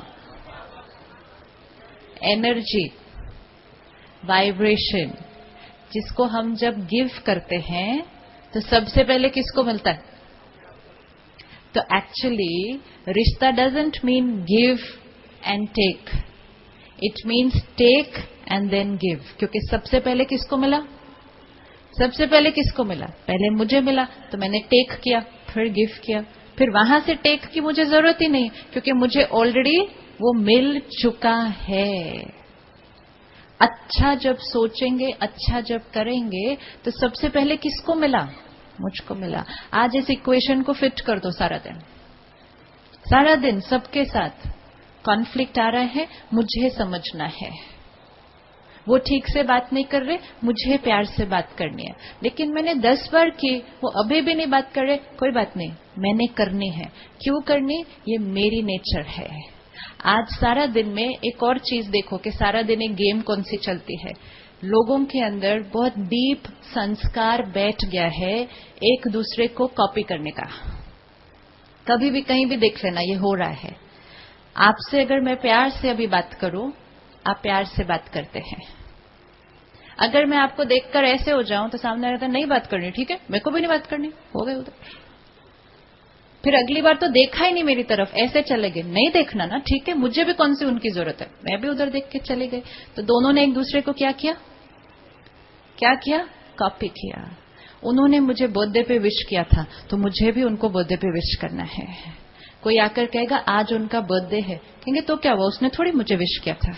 Speaker 2: एनर्जी, वाइब्रेशन, जिसको हम जब गिव करते हैं तो सबसे पहले किसको मिलता है? तो एक्चुअली रिश्ता doesn't mean give and take, it means take and then give. क्योंकि सबसे पहले किसको मिला? सबसे पहले किसको मिला? पहले मुझे मिला, तो मैंने टेक किया, फिर गिव किया, फिर वहां से टेक की मुझे जरूरत ही नहीं, क्योंकि मुझे ऑलरेडी वो मिल चुका है। अच्छा जब सोचेंगे, अच्छा जब करेंगे, तो सबसे पहले किसको मिला? मुझको मिला। आज इस इक्वेशन को फिट कर दो सारा दिन, सारा दिन सबके साथ कॉन्फ्लिक्ट आ रहा है, मुझे समझना है। वो ठीक से बात नहीं कर रहे, मुझे प्यार से बात करनी है। लेकिन मैंने दस बार की, वो अभी भी नहीं बात कर रहे, कोई बात नहीं, मैंने करनी है। क्यों करनी? ये मेरी नेचर है। आज सारा दिन में एक और चीज देखो कि सारा दिन एक गेम कौन सी चलती है। लोगों के अंदर बहुत डीप संस्कार बैठ गया है एक दूसरे को कॉपी करने का। कभी भी कहीं भी देख लेना, ये हो रहा है। आपसे अगर मैं प्यार से अभी बात करूं, आप प्यार से बात करते हैं। अगर मैं आपको देखकर ऐसे हो जाऊं तो सामने रहता नहीं बात करनी, ठीक है, मेरे को भी नहीं बात करनी, हो गए उधर। फिर अगली बार तो देखा ही नहीं मेरी तरफ, ऐसे चले गए, नहीं देखना ना, ठीक है, मुझे भी कौन सी उनकी जरूरत है, मैं भी उधर देख के चले गए। तो दोनों ने एक दूसरे को क्या किया, क्या किया, कॉपी किया। उन्होंने मुझे बर्थडे पे विश किया था, तो मुझे भी उनको बर्थडे पे विश करना है। कोई आकर कहेगा आज उनका बर्थडे है, कहेंगे तो क्या हुआ, उसने थोड़ी मुझे विश किया था।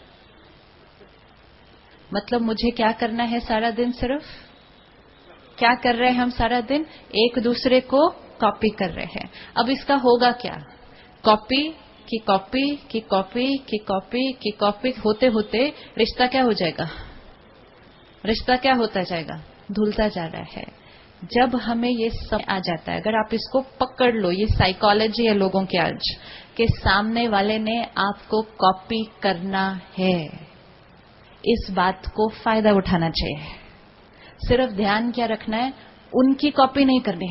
Speaker 2: मतलब मुझे क्या करना है सारा दिन, सिर्फ क्या कर रहे हैं हम सारा दिन, एक दूसरे को कॉपी कर रहे हैं। अब इसका होगा क्या, कॉपी की कॉपी की कॉपी की कॉपी की कॉपी होते होते रिश्ता क्या हो जाएगा, रिश्ता क्या होता जाएगा, धुलता जा रहा है। जब हमें ये सब आ जाता है, अगर आप इसको पकड़ लो, ये साइकोलॉजी है लोगों के आज, कि सामने वाले ने आपको कॉपी करना है, इस बात को फायदा उठाना चाहिए। सिर्फ ध्यान क्या रखना है, उनकी कॉपी नहीं करनी,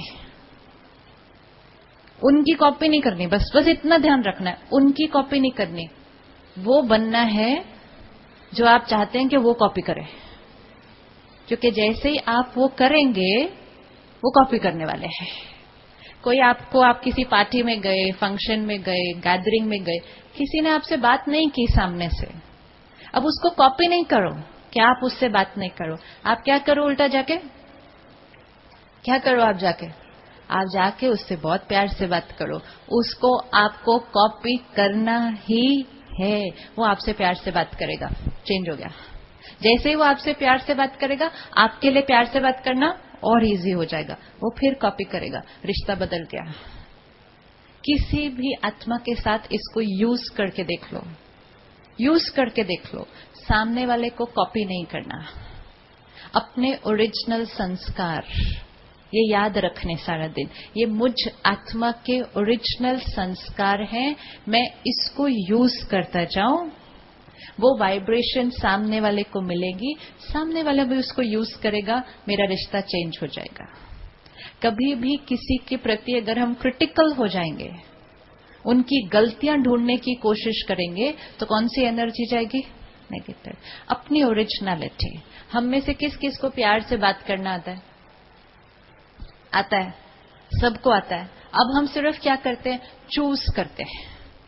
Speaker 2: उनकी कॉपी नहीं करनी, बस बस इतना ध्यान रखना है, उनकी कॉपी नहीं करनी। वो बनना है जो आप चाहते हैं कि वो कॉपी करे, क्योंकि जैसे ही आप वो करेंगे वो कॉपी करने वाले हैं। कोई आपको, आप किसी पार्टी में गए, फंक्शन में गए, गैदरिंग में गए, किसी ने आपसे बात नहीं की सामने से, अब उसको कॉपी नहीं करो कि आप उससे बात नहीं करो, आप क्या करो, उल्टा जाके क्या करो, आप जाके आप जाके उससे बहुत प्यार से बात करो। उसको आपको कॉपी करना ही है, वो आपसे प्यार से बात करेगा। चेंज हो गया। जैसे ही वो आपसे प्यार से बात करेगा, आपके लिए प्यार से बात करना और इजी हो जाएगा, वो फिर कॉपी करेगा, रिश्ता बदल गया। किसी भी आत्मा के साथ इसको यूज करके देख लो, यूज करके देख लो, सामने वाले को कॉपी नहीं करना, अपने ओरिजिनल संस्कार ये याद रखने सारा दिन, ये मुझ आत्मा के ओरिजिनल संस्कार हैं, मैं इसको यूज करता जाऊं, वो वाइब्रेशन सामने वाले को मिलेगी, सामने वाला भी उसको यूज करेगा, मेरा रिश्ता चेंज हो जाएगा। कभी भी किसी के प्रति अगर हम क्रिटिकल हो जाएंगे, उनकी गलतियां ढूंढने की कोशिश करेंगे, तो कौन सी एनर्जी जाएगी, नेगेटिव। अपनी ओरिजिनलिटी, हम में से किस किस को प्यार से बात करना आता है, आता है, सबको आता है। अब हम सिर्फ क्या करते हैं, चूज करते हैं,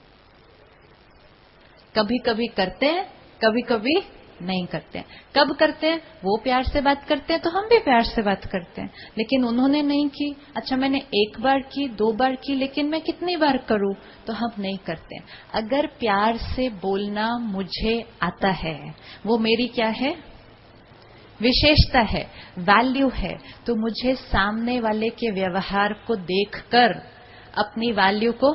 Speaker 2: कभी कभी करते हैं, कभी कभी नहीं करते हैं। कब करते हैं, वो प्यार से बात करते हैं तो हम भी प्यार से बात करते हैं, लेकिन उन्होंने नहीं की, अच्छा मैंने एक बार की, दो बार की, लेकिन मैं कितनी बार करूं, तो हम नहीं करते। अगर प्यार से बोलना मुझे आता है, वो मेरी क्या है, विशेषता है, वैल्यू है, तो मुझे सामने वाले के व्यवहार को देखकर अपनी वैल्यू को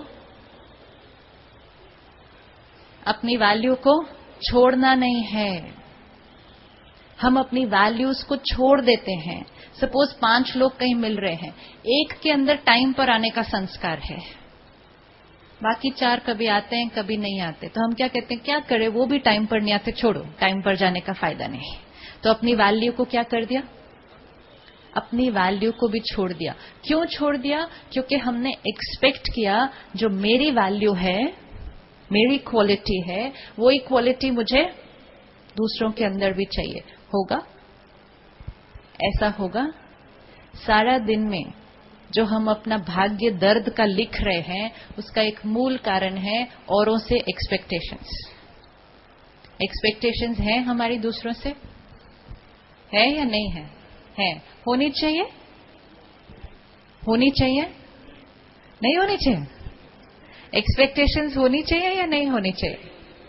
Speaker 2: अपनी वैल्यू को छोड़ना नहीं है। हम अपनी वैल्यूज को छोड़ देते हैं। सपोज पांच लोग कहीं मिल रहे हैं, एक के अंदर टाइम पर आने का संस्कार है, बाकी चार कभी आते हैं कभी नहीं आते, तो हम क्या कहते हैं, क्या करें, वो भी टाइम पर नहीं आते, छोड़ो, टाइम पर जाने का फायदा नहीं। तो अपनी वैल्यू को क्या कर दिया, अपनी वैल्यू को भी छोड़ दिया। क्यों छोड़ दिया, क्योंकि हमने एक्सपेक्ट किया जो मेरी वैल्यू है, मेरी क्वालिटी है, वही क्वालिटी मुझे दूसरों के अंदर भी चाहिए। होगा ऐसा, होगा सारा दिन में जो हम अपना भाग्य दर्द का लिख रहे हैं, उसका एक मूल कारण है औरों से एक्सपेक्टेशंस। एक्सपेक्टेशंस हैं हमारी दूसरों से, है या नहीं है, है, होनी चाहिए, होनी चाहिए, नहीं होनी चाहिए, एक्सपेक्टेशंस होनी चाहिए या नहीं होनी चाहिए,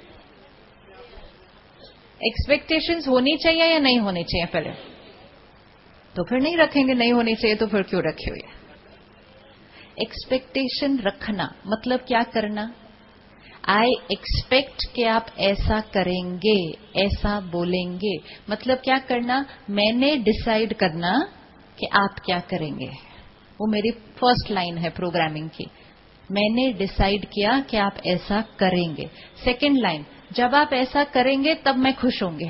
Speaker 2: एक्सपेक्टेशंस होनी चाहिए या नहीं होनी चाहिए, पहले तो फिर नहीं रखेंगे, नहीं होनी चाहिए तो फिर क्यों रखे हुए। एक्सपेक्टेशन रखना मतलब क्या करना, आई एक्सपेक्ट कि आप ऐसा करेंगे, ऐसा बोलेंगे, मतलब क्या करना, मैंने डिसाइड करना कि आप क्या करेंगे। वो मेरी फर्स्ट लाइन है प्रोग्रामिंग की, मैंने डिसाइड किया कि आप ऐसा करेंगे। सेकंड लाइन, जब आप ऐसा करेंगे तब मैं खुश होंगे।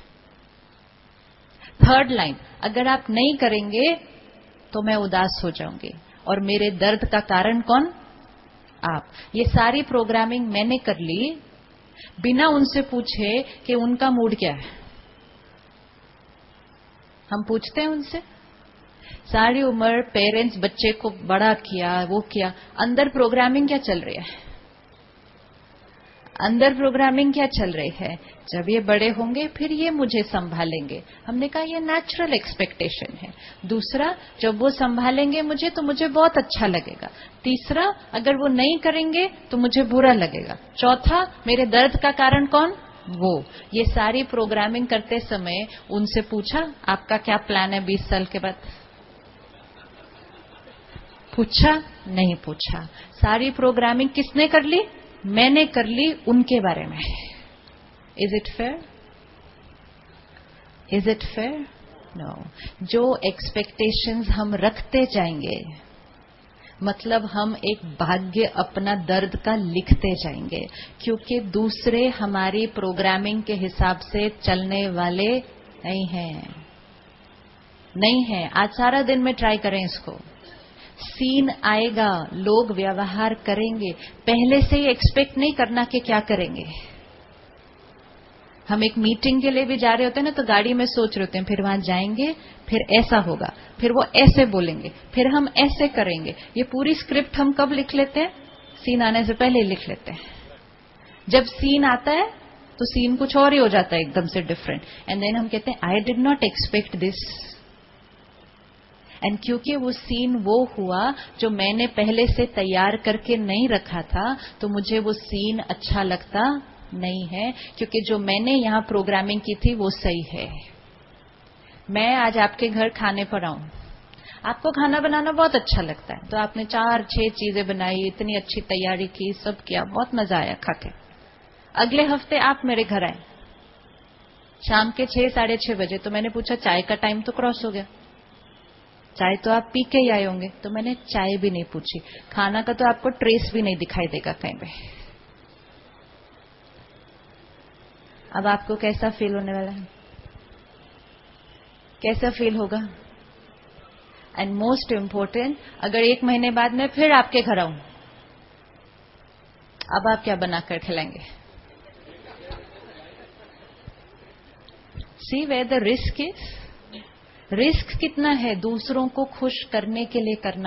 Speaker 2: थर्ड लाइन, अगर आप नहीं करेंगे तो मैं उदास हो जाऊंगी, और मेरे दर्द का कारण कौन, आप, ये सारी प्रोग्रामिंग मैंने कर ली बिना उनसे पूछे कि उनका मूड क्या है। हम पूछते हैं उनसे? सारी उम्र पेरेंट्स बच्चे को बड़ा किया, वो किया, अंदर प्रोग्रामिंग क्या चल रही है? अंदर प्रोग्रामिंग क्या चल रही है? जब ये बड़े होंगे फिर ये मुझे संभालेंगे। हमने कहा ये नेचुरल एक्सपेक्टेशन है। दूसरा, जब वो संभालेंगे मुझे तो मुझे बहुत अच्छा लगेगा। तीसरा, अगर वो नहीं करेंगे तो मुझे बुरा लगेगा। चौथा, मेरे दर्द का कारण कौन? वो। ये सारी प्रोग्रामिंग करते समय उनसे पूछा आपका क्या प्लान है बीस साल के बाद? पूछा? नहीं पूछा। सारी प्रोग्रामिंग किसने कर ली? मैंने कर ली उनके बारे में। Is it fair? Is it fair? No. जो एक्सपेक्टेशंस हम रखते जाएंगे, मतलब हम एक भाग्य अपना दर्द का लिखते जाएंगे, क्योंकि दूसरे हमारी प्रोग्रामिंग के हिसाब से चलने वाले नहीं हैं। नहीं है। आज सारा दिन में ट्राई करें इसको। सीन आएगा, लोग व्यवहार करेंगे, पहले से ही एक्सपेक्ट नहीं करना कि क्या करेंगे। हम एक मीटिंग के लिए भी जा रहे होते हैं ना, तो गाड़ी में सोच रहे होते हैं फिर वहां जाएंगे, फिर ऐसा होगा, फिर वो ऐसे बोलेंगे, फिर हम ऐसे करेंगे। ये पूरी स्क्रिप्ट हम कब लिख लेते हैं? सीन आने से पहले लिख लेते हैं। जब सीन आता है तो सीन कुछ और ही हो जाता है, एकदम से डिफरेंट, एंड देन हम कहते हैं I did not expect this. एंड क्योंकि वो सीन वो हुआ जो मैंने पहले से तैयार करके नहीं रखा था, तो मुझे वो सीन अच्छा लगता नहीं है, क्योंकि जो मैंने यहां प्रोग्रामिंग की थी वो सही है। मैं आज आपके घर खाने पर आऊं, आपको खाना बनाना बहुत अच्छा लगता है, तो आपने चार छह चीजें बनाई, इतनी अच्छी तैयारी की, सब किया, बहुत मजा आया खा के। अगले हफ्ते आप मेरे घर आए शाम के छह साढ़े छह बजे, तो मैंने पूछा चाय का टाइम तो क्रॉस हो गया, चाय तो आप पी के ही आए होंगे, तो मैंने चाय भी नहीं पूछी। खाना का तो आपको ट्रेस भी नहीं दिखाई देगा कहीं पे। अब आपको कैसा फील होने वाला है? कैसा फील होगा? एंड मोस्ट इम्पोर्टेंट, अगर एक महीने बाद मैं फिर आपके घर आऊं, अब आप क्या बनाकर खिलाएंगे? See where the risk is. Risk कितना है दूसरों को खुश करने के लिए करना,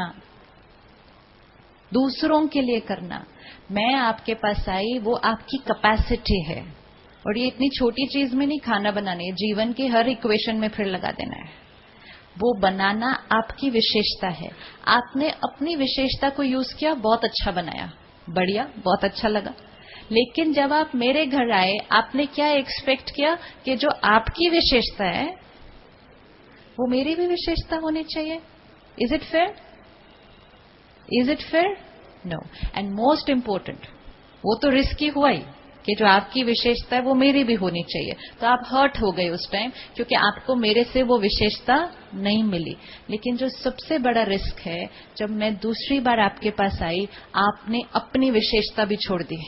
Speaker 2: दूसरों के लिए करना। मैं आपके पास आई, वो आपकी कैपेसिटी है, और ये इतनी छोटी चीज में नहीं खाना बनानी है, जीवन की हर इक्वेशन में फिर लगा देना है। वो बनाना आपकी विशेषता है। आपने अपनी विशेषता को यूज किया, बहुत अच्छा बनाया, बढ़िया, बहुत अच्छा लगा। लेकिन जब आप मेरे घर आए, आपने क्या एक्सपेक्ट किया कि जो आपकी विशेषता है वो मेरी भी विशेषता होनी चाहिए। Is it fair? Is it fair? No. And most important, वो तो रिस्की हुआ ही कि जो आपकी विशेषता है वो मेरी भी होनी चाहिए, तो आप हर्ट हो गए उस टाइम, क्योंकि आपको मेरे से वो विशेषता नहीं मिली। लेकिन जो सबसे बड़ा रिस्क है, जब मैं दूसरी बार आपके पास आई, आपने अपनी विशेषता भी छोड़ दी।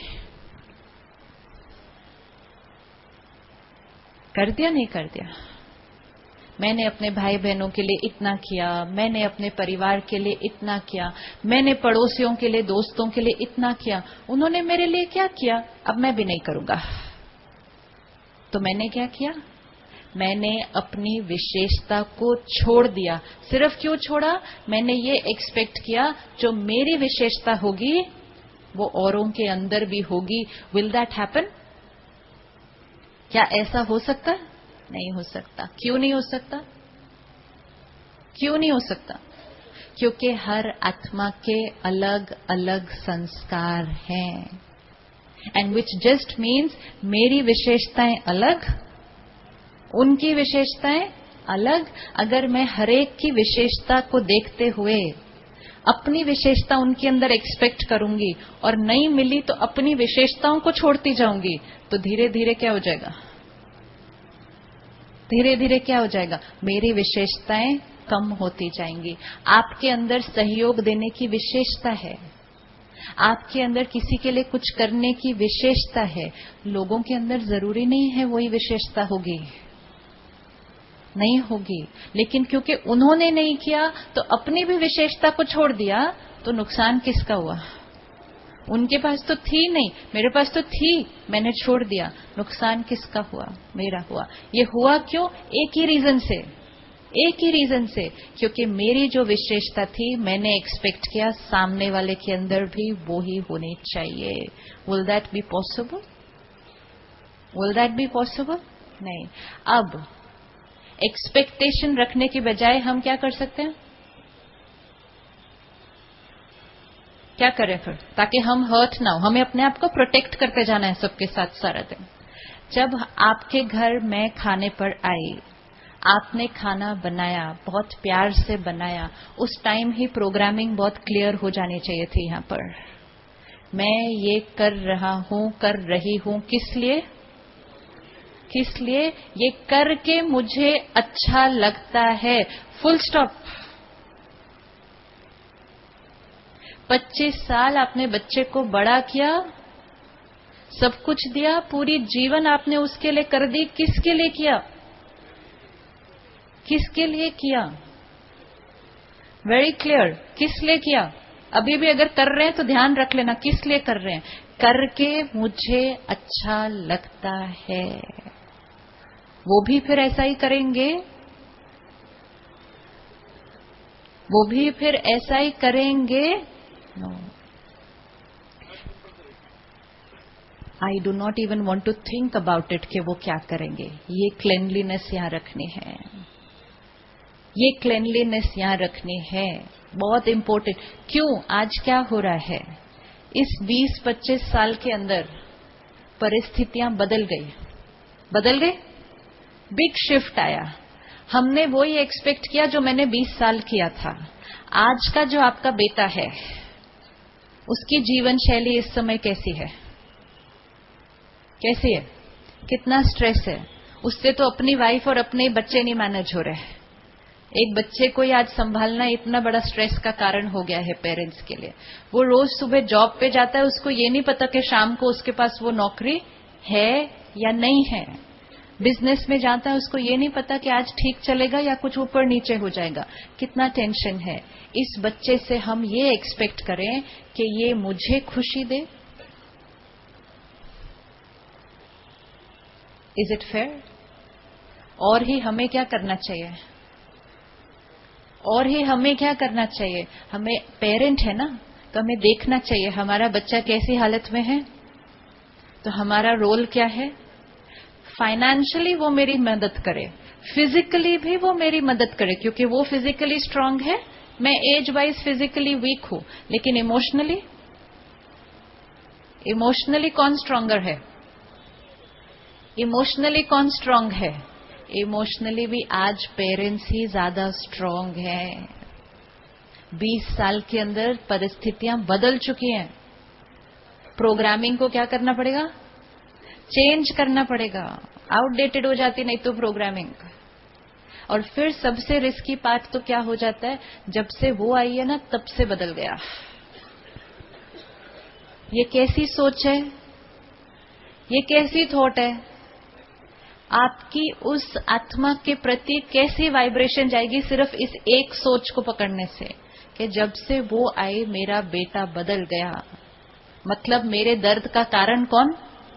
Speaker 2: कर दिया? नहीं कर दिया? मैंने अपने भाई बहनों के लिए इतना किया, मैंने अपने परिवार के लिए इतना किया, मैंने पड़ोसियों के लिए, दोस्तों के लिए इतना किया, उन्होंने मेरे लिए क्या किया, अब मैं भी नहीं करूंगा। तो मैंने क्या किया? मैंने अपनी विशेषता को छोड़ दिया। सिर्फ क्यों छोड़ा? मैंने ये एक्सपेक्ट किया जो मेरी विशेषता होगी वो औरों के अंदर भी होगी। Will that happen? क्या ऐसा हो सकता है? नहीं हो सकता। क्यों नहीं हो सकता? क्यों नहीं हो सकता? क्योंकि हर आत्मा के अलग अलग संस्कार हैं, एंड विच जस्ट मीन्स मेरी विशेषताएं अलग, उनकी विशेषताएं अलग। अगर मैं हरेक की विशेषता को देखते हुए अपनी विशेषता उनके अंदर एक्सपेक्ट करूंगी और नहीं मिली तो अपनी विशेषताओं को छोड़ती जाऊंगी, तो धीरे धीरे क्या हो जाएगा? धीरे धीरे क्या हो जाएगा? मेरी विशेषताएं कम होती जाएंगी। आपके अंदर सहयोग देने की विशेषता है, आपके अंदर किसी के लिए कुछ करने की विशेषता है। लोगों के अंदर जरूरी नहीं है वही विशेषता होगी, नहीं होगी। लेकिन क्योंकि उन्होंने नहीं किया तो अपनी भी विशेषता को छोड़ दिया, तो नुकसान किसका हुआ? उनके पास तो थी नहीं, मेरे पास तो थी, मैंने छोड़ दिया। नुकसान किसका हुआ? मेरा हुआ। ये हुआ क्यों? एक ही रीजन से, एक ही रीजन से, क्योंकि मेरी जो विशेषता थी मैंने एक्सपेक्ट किया सामने वाले के अंदर भी वो ही होनी चाहिए। Will that be possible? Will that be possible? नहीं। अब एक्सपेक्टेशन रखने की बजाय हम क्या कर सकते हैं? क्या करें फिर, ताकि हम हर्ट ना हो? हमें अपने आप को प्रोटेक्ट करते जाना है सबके साथ सारा दिन। जब आपके घर मैं खाने पर आई, आपने खाना बनाया, बहुत प्यार से बनाया, उस टाइम ही प्रोग्रामिंग बहुत क्लियर हो जानी चाहिए थी यहां पर। मैं ये कर रहा हूं, कर रही हूं, किस लिए? किस लिए? ये करके मुझे अच्छा लगता है, फुल स्टॉप। पच्चीस साल आपने बच्चे को बड़ा किया, सब कुछ दिया, पूरी जीवन आपने उसके लिए कर दी, किसके लिए किया? किसके लिए किया? वेरी क्लियर, किस लिए किया? अभी भी अगर कर रहे हैं तो ध्यान रख लेना, किस लिए कर रहे हैं? करके मुझे अच्छा लगता है। वो भी फिर ऐसा ही करेंगे, वो भी फिर ऐसा ही करेंगे। No, I do not even want to think about it कि वो क्या करेंगे। ये क्लेनलीनेस यहां रखनी है, ये क्लेनलीनेस यहां रखनी है, बहुत इंपॉर्टेंट। क्यों? आज क्या हो रहा है, इस बीस पच्चीस साल के अंदर परिस्थितियां बदल गई, बदल गई, बिग शिफ्ट आया। हमने वही एक्सपेक्ट किया जो मैंने बीस साल किया था। आज का जो आपका बेटा है, उसकी जीवन शैली इस समय कैसी है? कैसी है? कितना स्ट्रेस है? उससे तो अपनी वाइफ और अपने बच्चे नहीं मैनेज हो रहे। एक बच्चे को ही आज संभालना इतना बड़ा स्ट्रेस का कारण हो गया है पेरेंट्स के लिए। वो रोज सुबह जॉब पे जाता है, उसको ये नहीं पता कि शाम को उसके पास वो नौकरी है या नहीं है। बिजनेस में जाता है, उसको ये नहीं पता कि आज ठीक चलेगा या कुछ ऊपर नीचे हो जाएगा। कितना टेंशन है। इस बच्चे से हम ये एक्सपेक्ट करें कि ये मुझे खुशी दे? Is it fair? और ही हमें क्या करना चाहिए? और ही हमें क्या करना चाहिए? हमें पेरेंट है ना, तो हमें देखना चाहिए हमारा बच्चा कैसी हालत में है। तो हमारा रोल क्या है? फाइनेंशियली वो मेरी मदद करे, फिजिकली भी वो मेरी मदद करे, क्योंकि वो फिजिकली स्ट्रांग है, मैं एज वाइज फिजिकली वीक हूं, लेकिन इमोशनली, इमोशनली कौन स्ट्रांगर है? इमोशनली कौन स्ट्रांग है? इमोशनली भी आज पेरेंट्स ही ज्यादा स्ट्रांग हैं। बीस साल के अंदर परिस्थितियां बदल चुकी हैं। प्रोग्रामिंग को क्या करना पड़ेगा? चेंज करना पड़ेगा। आउटडेटेड हो जाती नहीं तो प्रोग्रामिंग। और फिर सबसे रिस्की पार्ट तो क्या हो जाता है, जब से वो आई है ना तब से बदल गया। ये कैसी सोच है, ये कैसी थॉट है, आपकी उस आत्मा के प्रति कैसी वाइब्रेशन जाएगी सिर्फ इस एक सोच को पकड़ने से कि जब से वो आई मेरा बेटा बदल गया। मतलब मेरे दर्द का कारण कौन?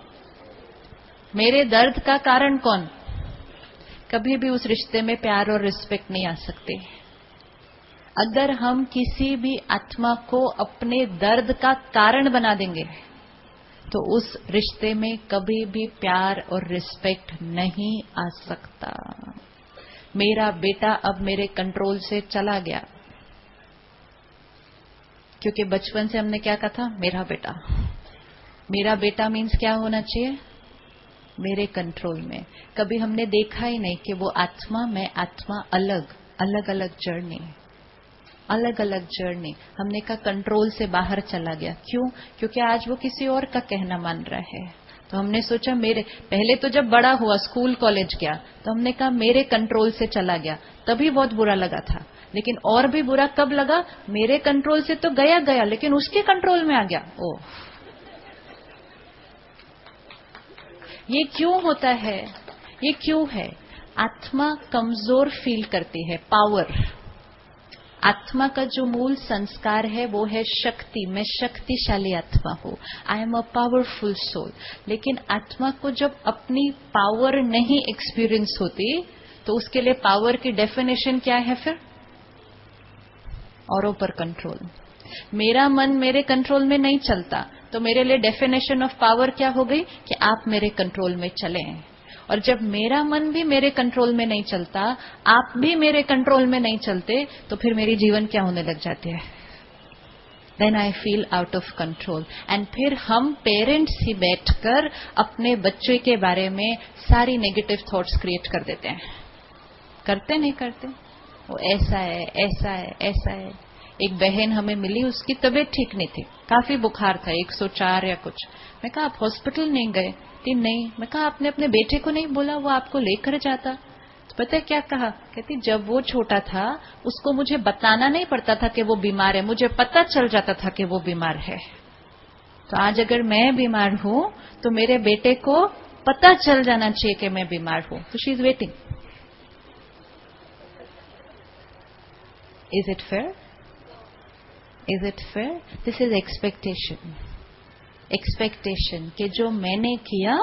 Speaker 2: मेरे दर्द का कारण कौन? कभी भी उस रिश्ते में प्यार और रिस्पेक्ट नहीं आ सकते। अगर हम किसी भी आत्मा को अपने दर्द का कारण बना देंगे तो उस रिश्ते में कभी भी प्यार और रिस्पेक्ट नहीं आ सकता। मेरा बेटा अब मेरे कंट्रोल से चला गया, क्योंकि बचपन से हमने क्या कहा था? मेरा बेटा। मेरा बेटा मीन्स क्या होना चाहिए? मेरे कंट्रोल में। कभी हमने देखा ही नहीं कि वो आत्मा मैं आत्मा अलग अलग अलग जर्नी, अलग अलग जर्नी। हमने कहा कंट्रोल से बाहर चला गया। क्यों? क्योंकि आज वो किसी और का कहना मान रहा है। तो हमने सोचा मेरे, पहले तो जब बड़ा हुआ स्कूल कॉलेज गया तो हमने कहा मेरे कंट्रोल से चला गया, तभी बहुत बुरा लगा था। लेकिन और भी बुरा कब लगा? मेरे कंट्रोल से तो गया गया लेकिन उसके कंट्रोल में आ गया। ओह, ये क्यों होता है? ये क्यों है? आत्मा कमजोर फील करती है, पावर। आत्मा का जो मूल संस्कार है वो है शक्ति। मैं शक्तिशाली आत्मा हूं, I am a powerful soul. लेकिन आत्मा को जब अपनी पावर नहीं एक्सपीरियंस होती तो उसके लिए पावर की डेफिनेशन क्या है फिर? औरों पर कंट्रोल। मेरा मन मेरे कंट्रोल में नहीं चलता तो मेरे लिए डेफिनेशन ऑफ पावर क्या हो गई कि आप मेरे कंट्रोल में चलें। और जब मेरा मन भी मेरे कंट्रोल में नहीं चलता, आप भी मेरे कंट्रोल में नहीं चलते, तो फिर मेरी जीवन क्या होने लग जाती है? Then I feel out of control. And फिर हम पेरेंट्स ही बैठकर अपने बच्चे के बारे में सारी नेगेटिव थॉट्स क्रिएट कर देते हैं। करते नहीं करते? वो ऐसा है, ऐसा है, ऐसा है। एक बहन हमें मिली, उसकी तबीयत ठीक नहीं थी, काफी बुखार था, एक सौ चार या कुछ। मैं कहा आप हॉस्पिटल नहीं गए? थी नहीं। मैं कहा आपने अपने बेटे को नहीं बोला, वो आपको लेकर जाता? तो पता है क्या कहा? कहती जब वो छोटा था उसको मुझे बताना नहीं पड़ता था कि वो बीमार है, मुझे पता चल जाता था कि वो बीमार है। तो आज अगर मैं बीमार हूं तो मेरे बेटे को पता चल जाना चाहिए कि मैं बीमार हूं। तो she is waiting. Is it fair? Is it fair? This is expectation. Expectation कि जो मैंने किया।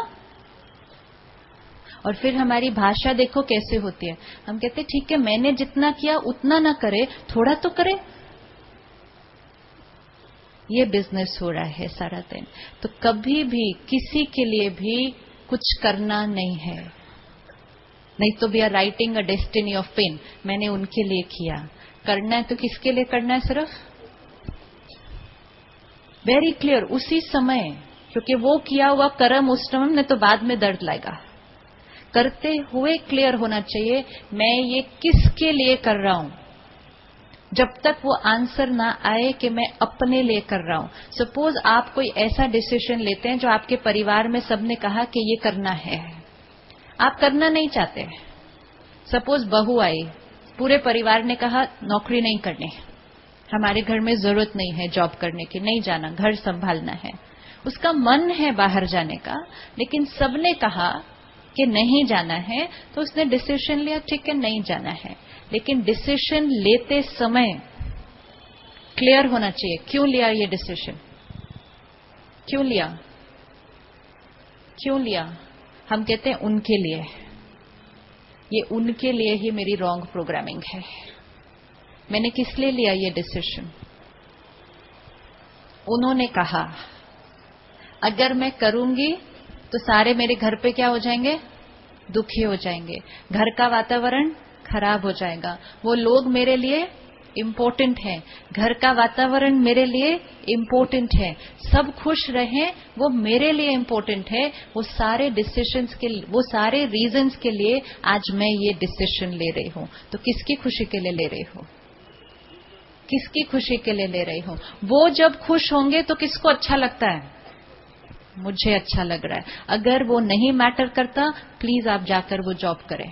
Speaker 2: और फिर हमारी भाषा देखो कैसे होती है। हम कहते ठीक है मैंने जितना किया उतना ना करे, थोड़ा तो करे। ये बिजनेस हो रहा है सारा दिन। तो कभी भी किसी के लिए भी कुछ करना नहीं है, नहीं तो we are writing a destiny of pain. मैंने उनके लिए किया, करना है तो किसके लिए करना है? सिर्फ वेरी क्लियर उसी समय, क्योंकि वो किया हुआ कर्म उस समय ने तो बाद में दर्द लाएगा। करते हुए क्लियर होना चाहिए मैं ये किसके लिए कर रहा हूं। जब तक वो आंसर ना आए कि मैं अपने लिए कर रहा हूं। सपोज आप कोई ऐसा डिसीजन लेते हैं जो आपके परिवार में सबने कहा कि ये करना है, आप करना नहीं चाहते। सपोज बहू आई, पूरे परिवार ने कहा नौकरी नहीं करनी, हमारे घर में जरूरत नहीं है जॉब करने की, नहीं जाना, घर संभालना है। उसका मन है बाहर जाने का, लेकिन सबने कहा कि नहीं जाना है, तो उसने डिसीजन लिया ठीक है नहीं जाना है। लेकिन डिसीजन लेते समय क्लियर होना चाहिए क्यों लिया ये डिसीजन, क्यों लिया, क्यों लिया। हम कहते हैं उनके लिए, ये उनके लिए ही मेरी रॉन्ग प्रोग्रामिंग है। मैंने किस लिए लिया ये डिसीजन? उन्होंने कहा अगर मैं करूंगी तो सारे मेरे घर पे क्या हो जाएंगे? दुखी हो जाएंगे, घर का वातावरण खराब हो जाएगा। वो लोग मेरे लिए इम्पोर्टेंट है, घर का वातावरण मेरे लिए इम्पोर्टेंट है, सब खुश रहें वो मेरे लिए इम्पोर्टेंट है। वो सारे डिसीजंस के, वो सारे रीजंस के लिए आज मैं ये डिसीजन ले रही हूं। तो किसकी खुशी के लिए ले रही हूं? किसकी खुशी के लिए ले रही हूं? वो जब खुश होंगे तो किसको अच्छा लगता है? मुझे अच्छा लग रहा है। अगर वो नहीं मैटर करता प्लीज आप जाकर वो जॉब करें,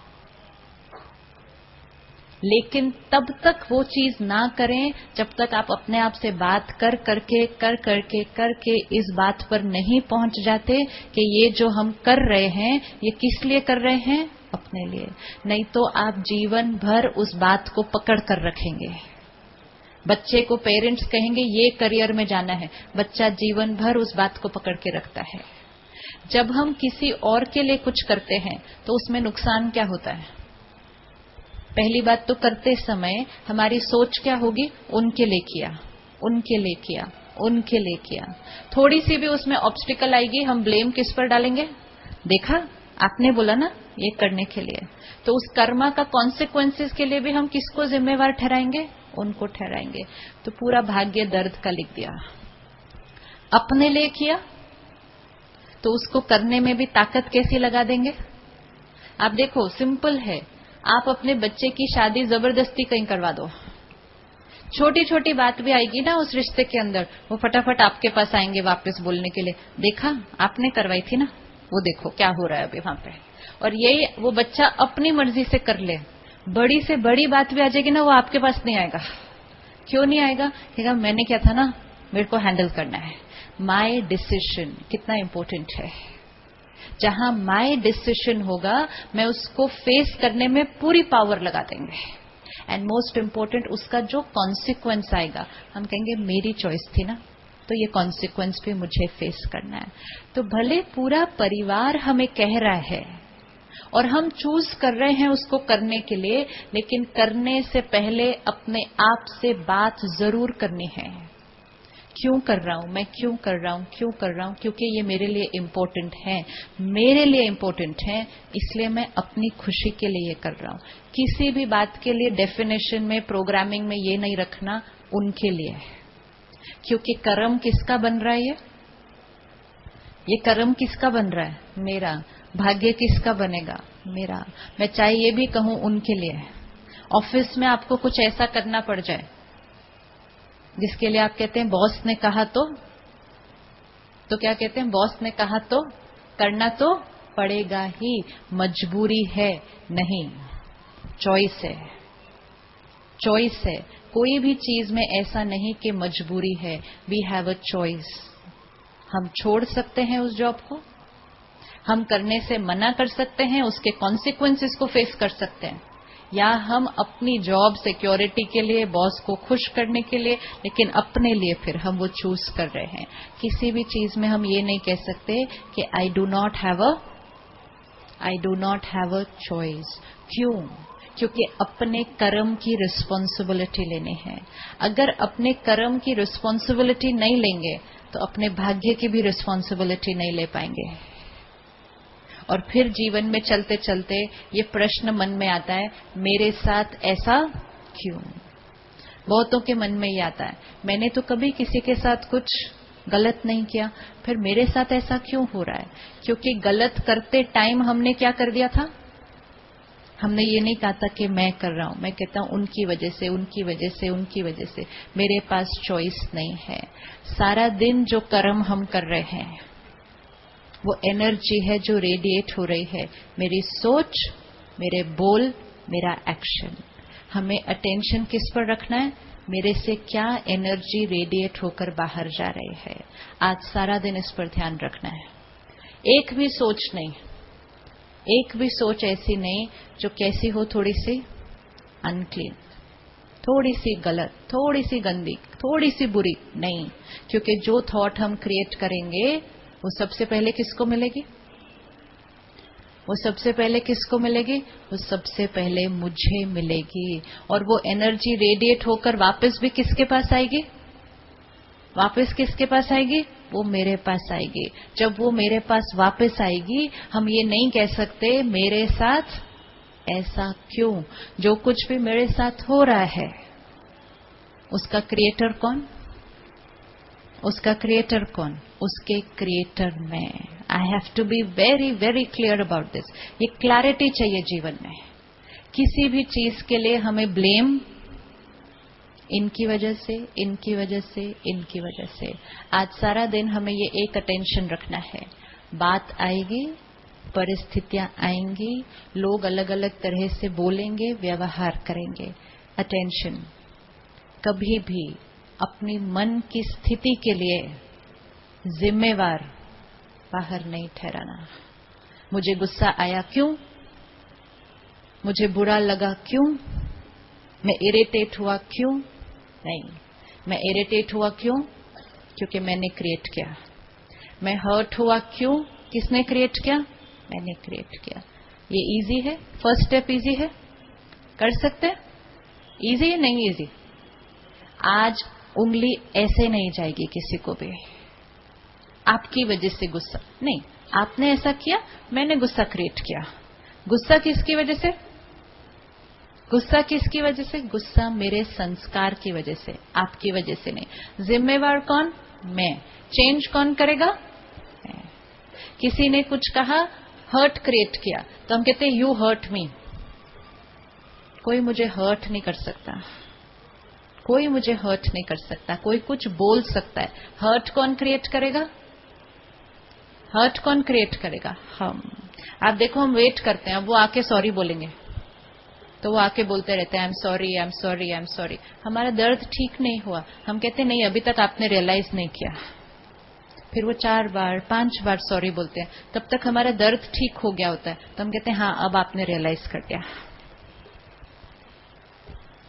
Speaker 2: लेकिन तब तक वो चीज ना करें जब तक आप अपने आप से बात कर करके कर करके करके इस बात पर नहीं पहुंच जाते कि ये जो हम कर रहे हैं ये किस लिए कर रहे हैं? अपने लिए। नहीं तो आप जीवन भर उस बात को पकड़ कर रखेंगे। बच्चे को पेरेंट्स कहेंगे ये करियर में जाना है, बच्चा जीवन भर उस बात को पकड़ के रखता है। जब हम किसी और के लिए कुछ करते हैं तो उसमें नुकसान क्या होता है? पहली बात तो करते समय हमारी सोच क्या होगी? उनके लिए किया, उनके लिए किया, उनके लिए किया। थोड़ी सी भी उसमें ऑब्स्टिकल आएगी, हम ब्लेम किस पर डालेंगे? देखा आपने बोला ना ये करने के लिए। तो उस कर्मा का कॉन्सिक्वेंसेस के लिए भी हम किसको जिम्मेवार ठहराएंगे? उनको ठहराएंगे। तो पूरा भाग्य दर्द का लिख दिया। अपने लिए किया तो उसको करने में भी ताकत कैसी लगा देंगे? आप देखो सिंपल है, आप अपने बच्चे की शादी जबरदस्ती कहीं करवा दो, छोटी छोटी बात भी आएगी ना उस रिश्ते के अंदर, वो फटाफट आपके पास आएंगे वापस बोलने के लिए, देखा आपने करवाई थी ना, वो देखो क्या हो रहा है अभी वहां पे। और यही वो बच्चा अपनी मर्जी से कर ले, बड़ी से बड़ी बात भी आ जाएगी ना, वो आपके पास नहीं आएगा। क्यों नहीं आएगा? कहेगा मैंने क्या था ना, मेरे को हैंडल करना है। माय डिसीजन कितना इंपॉर्टेंट है। जहां माय डिसीजन होगा मैं उसको फेस करने में पूरी पावर लगा देंगे। एंड मोस्ट इम्पोर्टेंट उसका जो कॉन्सिक्वेंस आएगा, हम कहेंगे मेरी चॉइस थी ना, तो ये कॉन्सिक्वेंस भी मुझे फेस करना है। तो भले पूरा परिवार हमें कह रहा है और हम चूज कर रहे हैं उसको करने के लिए, लेकिन करने से पहले अपने आप से बात जरूर करनी है। क्यों कर रहा हूं मैं, क्यों कर रहा हूं, क्यों कर रहा हूं? क्योंकि ये मेरे लिए इम्पोर्टेंट है, मेरे लिए इम्पोर्टेंट है, इसलिए मैं अपनी खुशी के लिए ये कर रहा हूं। किसी भी बात के लिए डेफिनेशन में, प्रोग्रामिंग में ये नहीं रखना उनके लिए है, क्योंकि कर्म किसका बन रहा है? ये ये कर्म किसका बन रहा है? मेरा। भाग्य किसका बनेगा? मेरा। मैं चाहे ये भी कहूं उनके लिए। ऑफिस में आपको कुछ ऐसा करना पड़ जाए जिसके लिए आप कहते हैं बॉस ने कहा तो तो क्या कहते हैं? बॉस ने कहा तो करना तो पड़ेगा ही, मजबूरी है नहीं, चॉइस है। चॉइस है। कोई भी चीज में ऐसा नहीं कि मजबूरी है, वी हैव अ चॉइस। हम छोड़ सकते हैं उस जॉब को, हम करने से मना कर सकते हैं, उसके कॉन्सिक्वेंसेस को फेस कर सकते हैं, या हम अपनी जॉब सिक्योरिटी के लिए, बॉस को खुश करने के लिए, लेकिन अपने लिए फिर हम वो चूज कर रहे हैं। किसी भी चीज में हम ये नहीं कह सकते कि I do not have a I do not have a choice. क्यों? क्योंकि अपने कर्म की रिस्पॉन्सिबिलिटी लेनी है। अगर अपने कर्म की रिस्पॉन्सिबिलिटी नहीं लेंगे तो अपने भाग्य की भी रिस्पॉन्सिबिलिटी नहीं ले पाएंगे। और फिर जीवन में चलते चलते ये प्रश्न मन में आता है, मेरे साथ ऐसा क्यों? बहुतों के मन में ये आता है, मैंने तो कभी किसी के साथ कुछ गलत नहीं किया, फिर मेरे साथ ऐसा क्यों हो रहा है? क्योंकि गलत करते टाइम हमने क्या कर दिया था? हमने ये नहीं कहा था कि मैं कर रहा हूं, मैं कहता हूं उनकी वजह से, उनकी वजह से, उनकी वजह से। मेरे पास चॉइस नहीं है। सारा दिन जो कर्म हम कर रहे हैं वो एनर्जी है जो रेडिएट हो रही है, मेरी सोच, मेरे बोल, मेरा एक्शन। हमें अटेंशन किस पर रखना है? मेरे से क्या एनर्जी रेडिएट होकर बाहर जा रही है। आज सारा दिन इस पर ध्यान रखना है। एक भी सोच नहीं, एक भी सोच ऐसी नहीं जो कैसी हो, थोड़ी सी अनक्लीन, थोड़ी सी गलत, थोड़ी सी गंदी, थोड़ी सी बुरी नहीं। क्योंकि जो थॉट हम क्रिएट करेंगे वो सबसे पहले किसको मिलेगी? वो सबसे पहले किसको मिलेगी? वो सबसे पहले मुझे मिलेगी। और वो एनर्जी रेडिएट होकर वापस भी किसके पास आएगी? वापस किसके पास आएगी? वो मेरे पास आएगी। जब वो मेरे पास वापस आएगी, हम ये नहीं कह सकते मेरे साथ ऐसा क्यों। जो कुछ भी मेरे साथ हो रहा है उसका क्रिएटर कौन? उसका क्रिएटर कौन? उसके क्रिएटर में। I have to be very very clear about this. ये क्लैरिटी चाहिए जीवन में। किसी भी चीज के लिए हमें ब्लेम इनकी वजह से, इनकी वजह से, इनकी वजह से। आज सारा दिन हमें ये एक अटेंशन रखना है। बात आएगी, परिस्थितियां आएंगी, लोग अलग अलग तरह से बोलेंगे, व्यवहार करेंगे। अटेंशन। कभी भी अपनी मन की स्थिति के लिए जिम्मेवार बाहर नहीं ठहराना। मुझे गुस्सा आया क्यों? मुझे बुरा लगा क्यों? मैं इरिटेट हुआ क्यों? नहीं, मैं इरिटेट हुआ क्यों? क्योंकि मैंने क्रिएट किया। मैं हर्ट हुआ क्यों? किसने क्रिएट किया? मैंने क्रिएट किया। ये इजी है? फर्स्ट स्टेप इजी है? कर सकते हैं? इजी है? नहीं इजी। आज उंगली ऐसे नहीं जाएगी किसी को भी। आपकी वजह से गुस्सा नहीं, आपने ऐसा किया, मैंने गुस्सा क्रिएट किया। गुस्सा किसकी वजह से? गुस्सा किसकी वजह से? गुस्सा मेरे संस्कार की वजह से, आपकी वजह से नहीं। जिम्मेवार कौन? मैं। चेंज कौन करेगा? मैं। किसी ने कुछ कहा, हर्ट क्रिएट किया, तो हम कहते हैं यू हर्ट मी। कोई मुझे हर्ट नहीं कर सकता, कोई मुझे हर्ट नहीं कर सकता। कोई कुछ बोल सकता है, हर्ट कौन क्रिएट करेगा? हर्ट कौन क्रिएट करेगा? हम। आप देखो, हम वेट करते हैं, अब वो आके सॉरी बोलेंगे तो वो आके बोलते रहते हैं I am sorry, I am sorry, I am sorry. हमारा दर्द ठीक नहीं हुआ, हम कहते नहीं अभी तक आपने रियलाइज नहीं किया। फिर वो चार बार पांच बार सॉरी बोलते हैं, तब तक हमारा दर्द ठीक हो गया होता है, तो हम कहते हैं हाँ अब आपने रियलाइज कर दिया।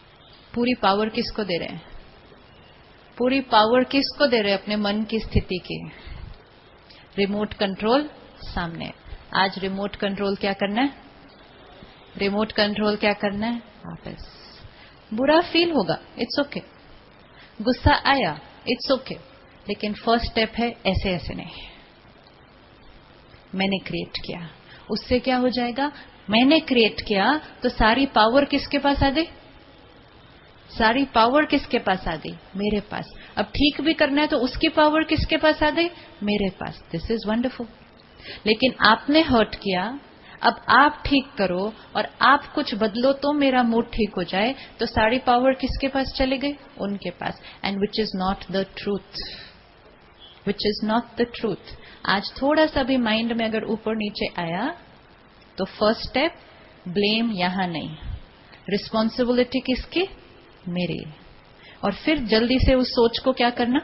Speaker 2: पूरी पावर किसको दे रहे हैं? पूरी पावर किसको दे रहे हैं? अपने मन की स्थिति की। रिमोट कंट्रोल सामने। आज रिमोट कंट्रोल क्या करना है? रिमोट कंट्रोल क्या करना है? वापस। बुरा फील होगा, इट्स ओके। गुस्सा आया, इट्स ओके। लेकिन फर्स्ट स्टेप है ऐसे ऐसे नहीं। मैंने क्रिएट किया, उससे क्या हो जाएगा? मैंने क्रिएट किया तो सारी पावर किसके पास आ गई? सारी पावर किसके पास आ गई? मेरे पास। अब ठीक भी करना है तो उसकी पावर किसके पास आ गई? मेरे पास। This is wonderful. लेकिन आपने हर्ट किया, अब आप ठीक करो और आप कुछ बदलो तो मेरा मूड ठीक हो जाए, तो सारी पावर किसके पास चले गई? उनके पास। And which is not the truth, which is not the truth. आज थोड़ा सा भी माइंड में अगर ऊपर नीचे आया तो फर्स्ट स्टेप, ब्लेम यहां नहीं, रिस्पॉन्सिबिलिटी किसकी? मेरी। और फिर जल्दी से उस सोच को क्या करना?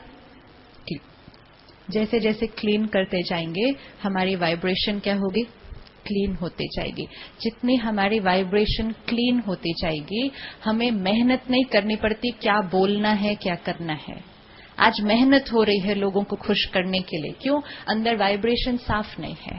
Speaker 2: जैसे जैसे क्लीन करते जाएंगे हमारी वाइब्रेशन क्या होगी? क्लीन होती जाएगी। जितनी हमारी वाइब्रेशन क्लीन होती जाएगी, हमें मेहनत नहीं करनी पड़ती क्या बोलना है, क्या करना है। आज मेहनत हो रही है लोगों को खुश करने के लिए। क्यों? अंदर वाइब्रेशन साफ नहीं है।